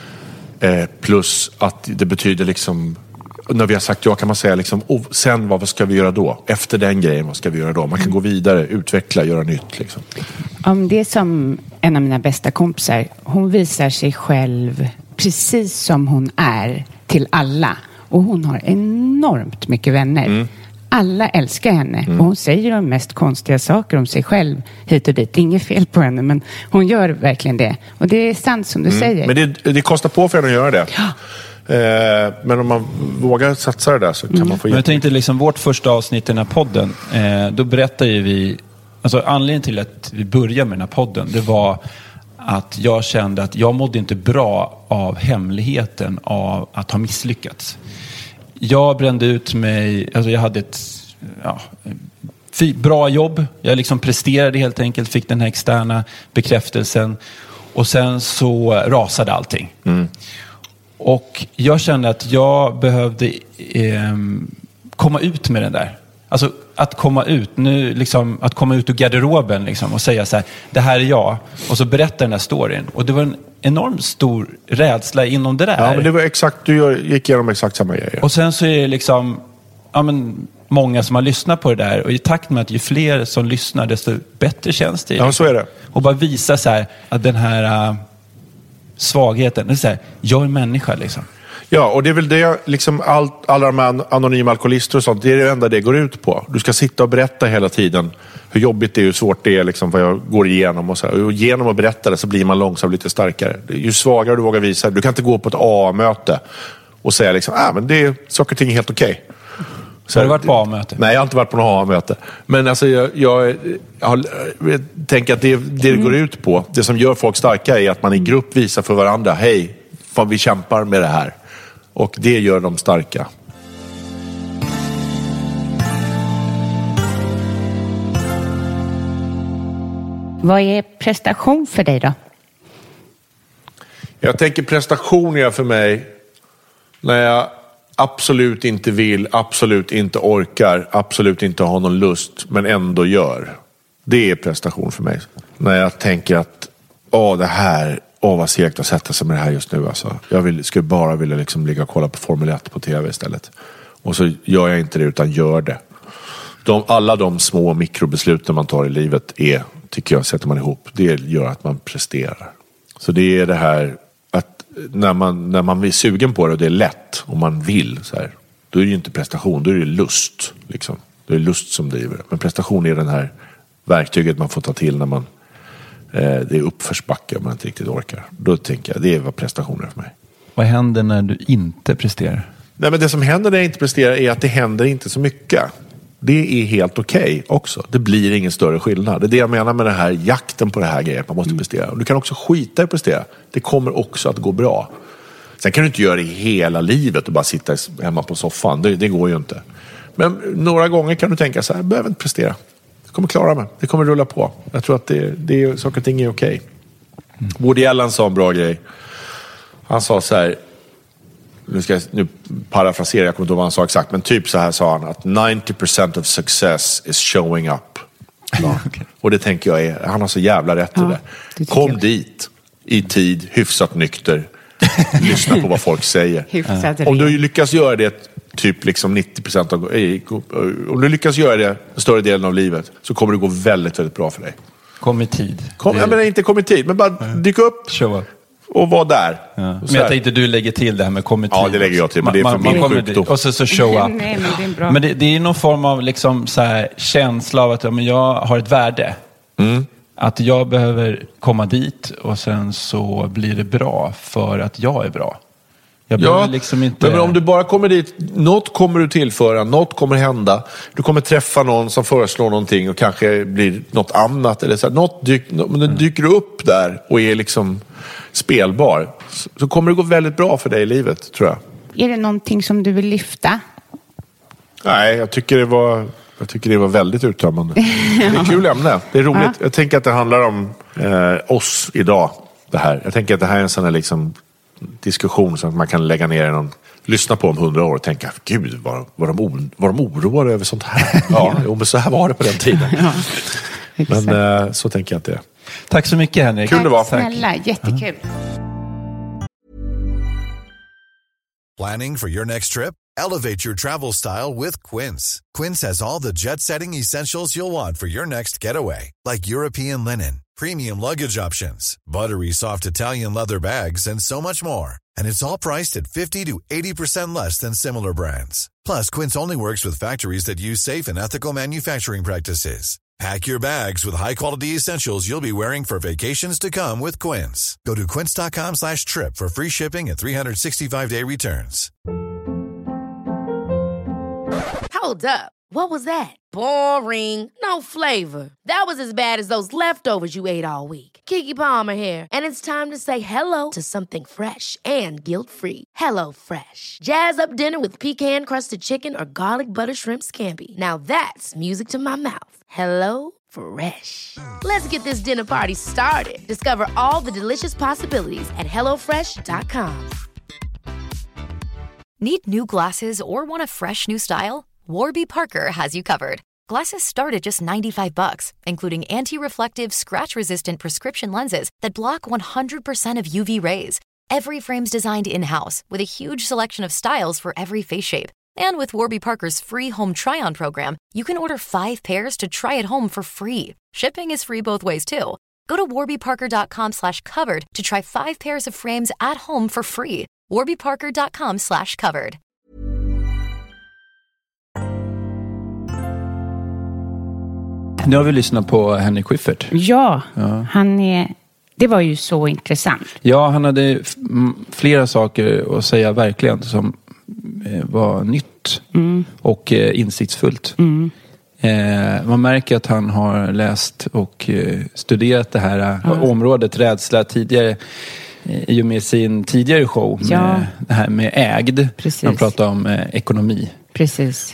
plus att det betyder liksom, när vi har sagt ja kan man säga liksom, sen vad ska vi göra då? Efter den grejen, vad ska vi göra då? Man kan gå vidare, utveckla, göra nytt liksom. Det är som en av mina bästa kompisar. Hon visar sig själv precis som hon är till alla. Och hon har enormt mycket vänner. Alla älskar henne. Och hon säger de mest konstiga saker om sig själv hit och dit. Det är inget fel på henne, men hon gör verkligen det. Och det är sant som du säger. Men det kostar på för henne att göra det. Ja. Men om man vågar satsa det där så kan man få hjälp. Jag tänkte liksom vårt första avsnitt i den här podden, då berättar ju vi, alltså anledningen till att vi började med den här podden, det var att jag kände att jag mådde inte bra av hemligheten av att ha misslyckats. Jag brände ut mig, alltså jag hade ett bra jobb, jag liksom presterade helt enkelt, fick den här externa bekräftelsen och sen så rasade allting. Och jag kände att jag behövde komma ut med den där. Alltså att komma ut att komma ut ur garderoben liksom, och säga så här, det här är jag, och så berätta den här storyn. Och det var en enormt stor rädsla inom det där. Ja, men det var exakt, du gick igenom exakt samma grejer. Och sen så är det liksom många som har lyssnat på det där, och i takt med att ju fler som lyssnar, desto bättre känns det. Ja, så är det. Och bara visa så här att den här svagheten, det är så här, jag är människa liksom. Ja, och det är väl det liksom alla de anonyma alkoholister och sånt, det är det enda det går ut på. Du ska sitta och berätta hela tiden hur jobbigt det är, hur svårt det är liksom, vad jag går igenom och så här. Och genom att berätta det så blir man långsamt lite starkare. Ju svagare du vågar visa, du kan inte gå på ett AA-möte och säga liksom, men det är saker och ting är helt okej. Så har du varit på AA-möte? Nej, jag har inte varit på något AA-möte. Men alltså jag tänker att det går ut på, det som gör folk starka är att man i grupp visar för varandra, hej, fan, vi kämpar med det här. Och det gör dem starka. Vad är prestation för dig då? Jag tänker prestation är för mig när jag absolut inte vill, absolut inte orkar, absolut inte har någon lust, men ändå gör. Det är prestation för mig. När jag tänker att vad segt att sätta sig med det här just nu. Alltså. Skulle bara vilja liksom ligga och kolla på Formel 1 på tv istället. Och så gör jag inte det, utan gör det. Alla de små mikrobesluten man tar i livet tycker jag, sätter man ihop, det gör att man presterar. Så det är det här att när man är sugen på det och det är lätt och man vill så här, då är det ju inte prestation, då är det lust liksom. Det är lust som driver. Men prestation är den här verktyget man får ta till när man det är uppförsbacke och man inte riktigt orkar. Då tänker jag, det är vad prestation är för mig. Vad händer när du inte presterar? Nej, men det som händer när jag inte presterar är att det händer inte så mycket. Det är helt okej också. Det blir ingen större skillnad. Det är det jag menar med den här jakten på det här grejen. Man måste prestera. Och du kan också skita i att prestera. Det kommer också att gå bra. Sen kan du inte göra det hela livet och bara sitta hemma på soffan. Det går ju inte. Men några gånger kan du tänka så här, jag behöver inte prestera. Jag kommer klara mig. Det kommer rulla på. Jag tror att det saker och ting är okej. Woody Allen sa en bra grej. Han sa så här, nu parafraserar jag, kommer inte ihåg vad han sa exakt, men typ så här sa han att 90% of success is showing up. Ja. Okay. Och det tänker jag han har så jävla rätt i det. Kom dit i tid, hyfsat nykter, lyssna på vad folk säger. Om du lyckas göra det typ liksom 90% om du lyckas göra det större delen av livet, så kommer det gå väldigt, väldigt bra för dig. Kom i tid. Jag menar inte kom i tid, men bara dyk upp. Show up. Och var där. Ja. Men jag tänkte du lägger till det här med kommitté. Ja, det lägger jag till, men det är för min sjukdom. Och så show up. Nej, men det är bra. Men det är någon form av liksom så här känsla av att jag har ett värde. Att jag behöver komma dit och sen så blir det bra för att jag är bra. Jag behöver liksom inte... Men om du bara kommer dit, något kommer du tillföra, något kommer hända. Du kommer träffa någon som föreslår någonting och kanske blir något annat. Eller så här, men den dyker upp där och är liksom spelbar, så kommer det gå väldigt bra för dig i livet, tror jag. Är det någonting som du vill lyfta? Nej, jag tycker det var väldigt uttömmande. Det är ett kul ämne, det är roligt. Ja. Jag tänker att det handlar om oss idag, det här. Jag tänker att det här är en sån här liksom diskussion som man kan lägga ner lyssna på om 100 år och tänka, gud, var de oroade över sånt här? Ja, men så här var det på den tiden. Men så tänker jag att det är. Tack så mycket, Henrik. Kul det var. Snälla, jättekul. Planning for your next trip? Elevate your travel style with Quince. Quince has all the jet-setting essentials you'll want for your next getaway, like European linen, premium luggage options, buttery soft Italian leather bags, and so much more. And it's all priced at 50 to 80% less than similar brands. Plus, Quince only works with factories that use safe and ethical manufacturing practices. Pack your bags with high-quality essentials you'll be wearing for vacations to come with Quince. Go to quince.com/trip for free shipping and 365-day returns. Hold up. What was that? Boring. No flavor. That was as bad as those leftovers you ate all week. Keke Palmer here, and it's time to say hello to something fresh and guilt-free. Hello Fresh. Jazz up dinner with pecan-crusted chicken or garlic butter shrimp scampi. Now that's music to my mouth. Hello Fresh. Let's get this dinner party started. Discover all the delicious possibilities at hellofresh.com. Need new glasses or want a fresh new style? Warby Parker has you covered. Glasses start at just $95, including anti-reflective, scratch-resistant prescription lenses that block 100% of UV rays. Every frame's designed in-house with a huge selection of styles for every face shape. And with Warby Parker's free home try-on program, you can order 5 pairs to try at home for free. Shipping is free both ways, too. Go to warbyparker.com/covered to try 5 pairs of frames at home for free. warbyparker.com/covered. Nu har vi lyssnat på Henrik Schyffert. Ja. Det var ju så intressant. Ja, han hade flera saker att säga verkligen som var nytt och insiktsfullt. Man märker att han har läst och studerat det här området rädsla tidigare i och med sin tidigare show med det här med ägd. Precis. Han pratade om ekonomi. Precis. Och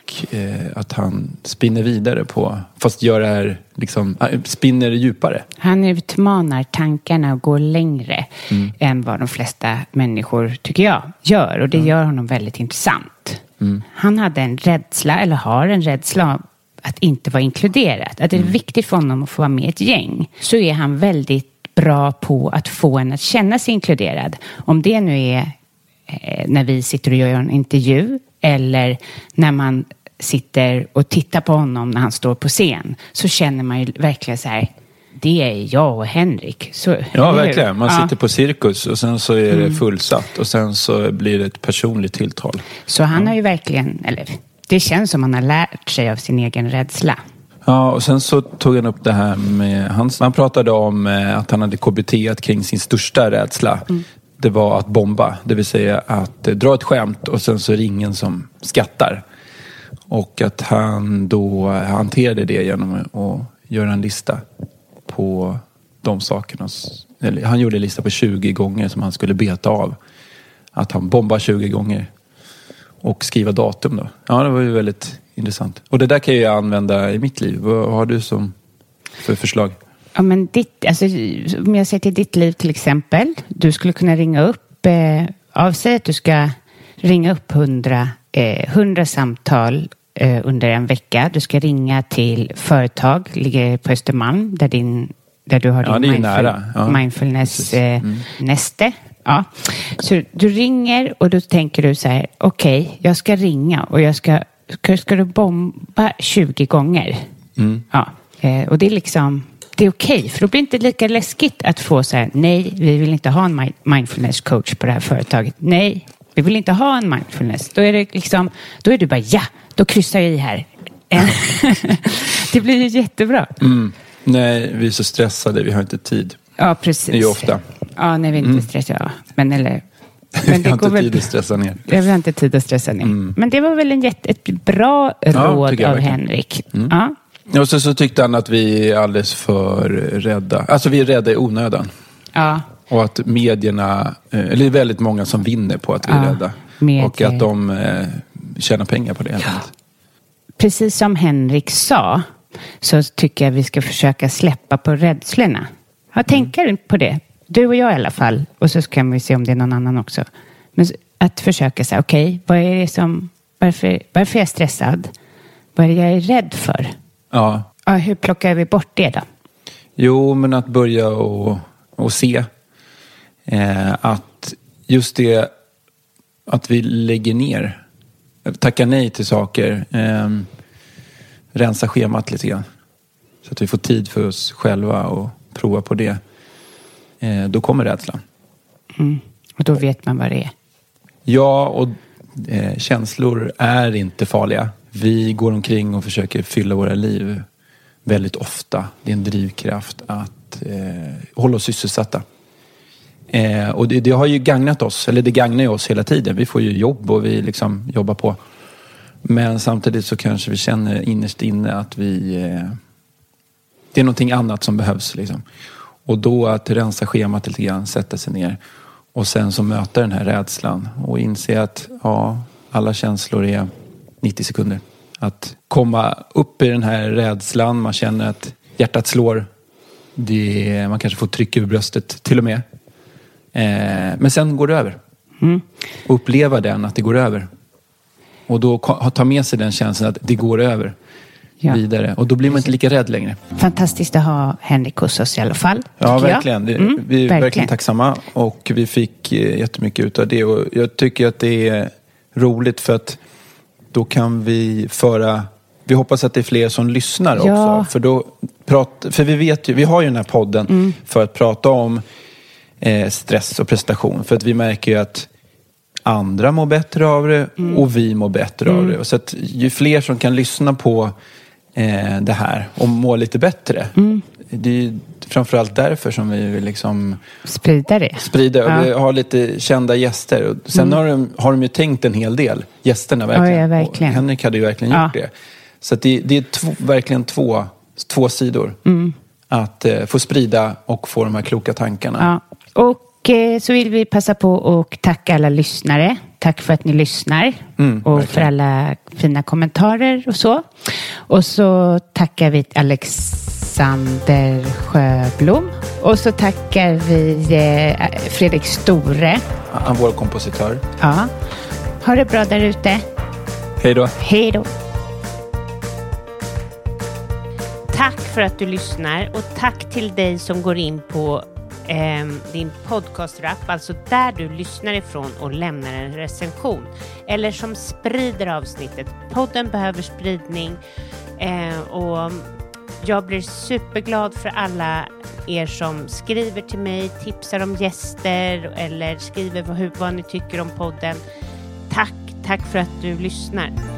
att han spinner vidare på, fast gör det här liksom, spinner djupare. Han utmanar tankarna och går längre än vad de flesta människor, tycker jag, gör. Och det gör honom väldigt intressant. Han hade en rädsla, eller har en rädsla att inte vara inkluderad. Att det är viktigt för honom att få vara med i ett gäng. Så är han väldigt bra på att få en att känna sig inkluderad. Om det nu är när vi sitter och gör en intervju, eller när man sitter och tittar på honom när han står på scen, så känner man ju verkligen så här, det är jag och Henrik. Så, ja, verkligen. Man sitter på cirkus och sen så är det fullsatt och sen så blir det ett personligt tilltal. Så han har ju verkligen, eller det känns som han har lärt sig av sin egen rädsla. Ja, och sen så tog han upp det här med, han pratade om att han hade KBT kring sin största rädsla. Det var att bomba, det vill säga att dra ett skämt och sen så är det ingen som skattar. Och att han då hanterade det genom att göra en lista på de sakerna. Eller han gjorde en lista på 20 gånger som han skulle beta av. Att han bombar 20 gånger. Och skriva datum då. Ja, det var ju väldigt intressant. Och det där kan jag använda i mitt liv. Vad har du som för förslag? Ja, men om jag säger till ditt liv till exempel. Du skulle kunna ringa upp, avsäg att du ska ringa upp 100 samtal under en vecka. Du ska ringa till företag, ligger på Östermalm, där du har din mindfulness-näste. Ja. Så du ringer och då tänker du så här, okej, jag ska ringa och ska du bomba 20 gånger. Ja. Och det är liksom, det är okej, för då blir det inte lika läskigt att få så här, nej, vi vill inte ha en mindfulness coach på det här företaget. Nej, vi vill inte ha en mindfulness. Då är det liksom, då är du bara, då kryssar jag i här. Det blir ju jättebra. Nej, vi är så stressade, vi har inte tid. Ja, precis. Det är ju ofta. Ja, nej, vi är inte stressade. Ja. Men det jag har inte tid att stressa ner. Jag har inte tid att stressa ner. Men det var väl ett bra råd av Henrik. Ja. Och så tyckte han att vi är alldeles för rädda. Alltså vi är rädda i onödan. Ja. Och att medierna, eller det är väldigt många som vinner på att vi är rädda. Medier. Och att de tjänar pengar på det. Ja. Precis som Henrik sa, så tycker jag vi ska försöka släppa på rädslorna. Jag tänker på det. Du och jag i alla fall. Och så kan vi se om det är någon annan också. Men att försöka säga, okej, vad är det som, varför är jag stressad? Vad är det jag är rädd för? Ja. Hur plockar vi bort det då? Jo, men att börja och se att just det att vi lägger ner, tackar nej till saker, rensa schemat lite grann. Så att vi får tid för oss själva och prova på det. Då kommer rädslan. Och då vet man vad det är. Ja, och känslor är inte farliga. Vi går omkring och försöker fylla våra liv väldigt ofta. Det är en drivkraft att hålla oss sysselsatta. Och det har ju gagnat oss, eller det gagnar ju oss hela tiden. Vi får ju jobb och vi liksom jobbar på. Men samtidigt så kanske vi känner innerst inne att det är någonting annat som behövs liksom. Och då att rensa schemat lite grann, sätta sig ner och sen så möta den här rädslan och inse att alla känslor är 90 sekunder. Att komma upp i den här rädslan, man känner att hjärtat slår, man kanske får tryck över bröstet till och med. Men sen går det över. Och uppleva den, att det går över. Och då ta med sig den känslan att det går över vidare. Och då blir man inte lika rädd längre. Fantastiskt att ha Henrik hos oss i alla fall. Ja, verkligen. Vi är verkligen tacksamma. Och vi fick jättemycket ut av det. Och jag tycker att det är roligt för att då kan vi vi hoppas att det är fler som lyssnar också. För vi vet ju, vi har ju den här podden för att prata om stress och prestation. För att vi märker ju att andra mår bättre av det och vi mår bättre av det. Så att ju fler som kan lyssna på det här och må lite bättre. Det är ju framförallt därför som vi vill liksom sprida och vi har lite kända gäster. Och sen har de ju tänkt en hel del, gästerna verkligen. Ja, verkligen. Och Henrik hade ju verkligen gjort det. Så att det är verkligen två sidor. Att få sprida och få de här kloka tankarna. Ja. Och så vill vi passa på och tacka alla lyssnare. Tack för att ni lyssnar. Och verkligen. För alla fina kommentarer och så. Och så tackar vi Alexander Sjöblom. Och så tackar vi Fredrik Store. Han vår kompositör. Ja. Ha det bra där ute. Hej då. Hej då. Tack för att du lyssnar. Och tack till dig som går in på din podcast-app, alltså där du lyssnar ifrån och lämnar en recension. Eller som sprider avsnittet. Podden behöver spridning. Och jag blir superglad för alla er som skriver till mig, tipsar om gäster eller skriver vad ni tycker om podden. Tack för att du lyssnar.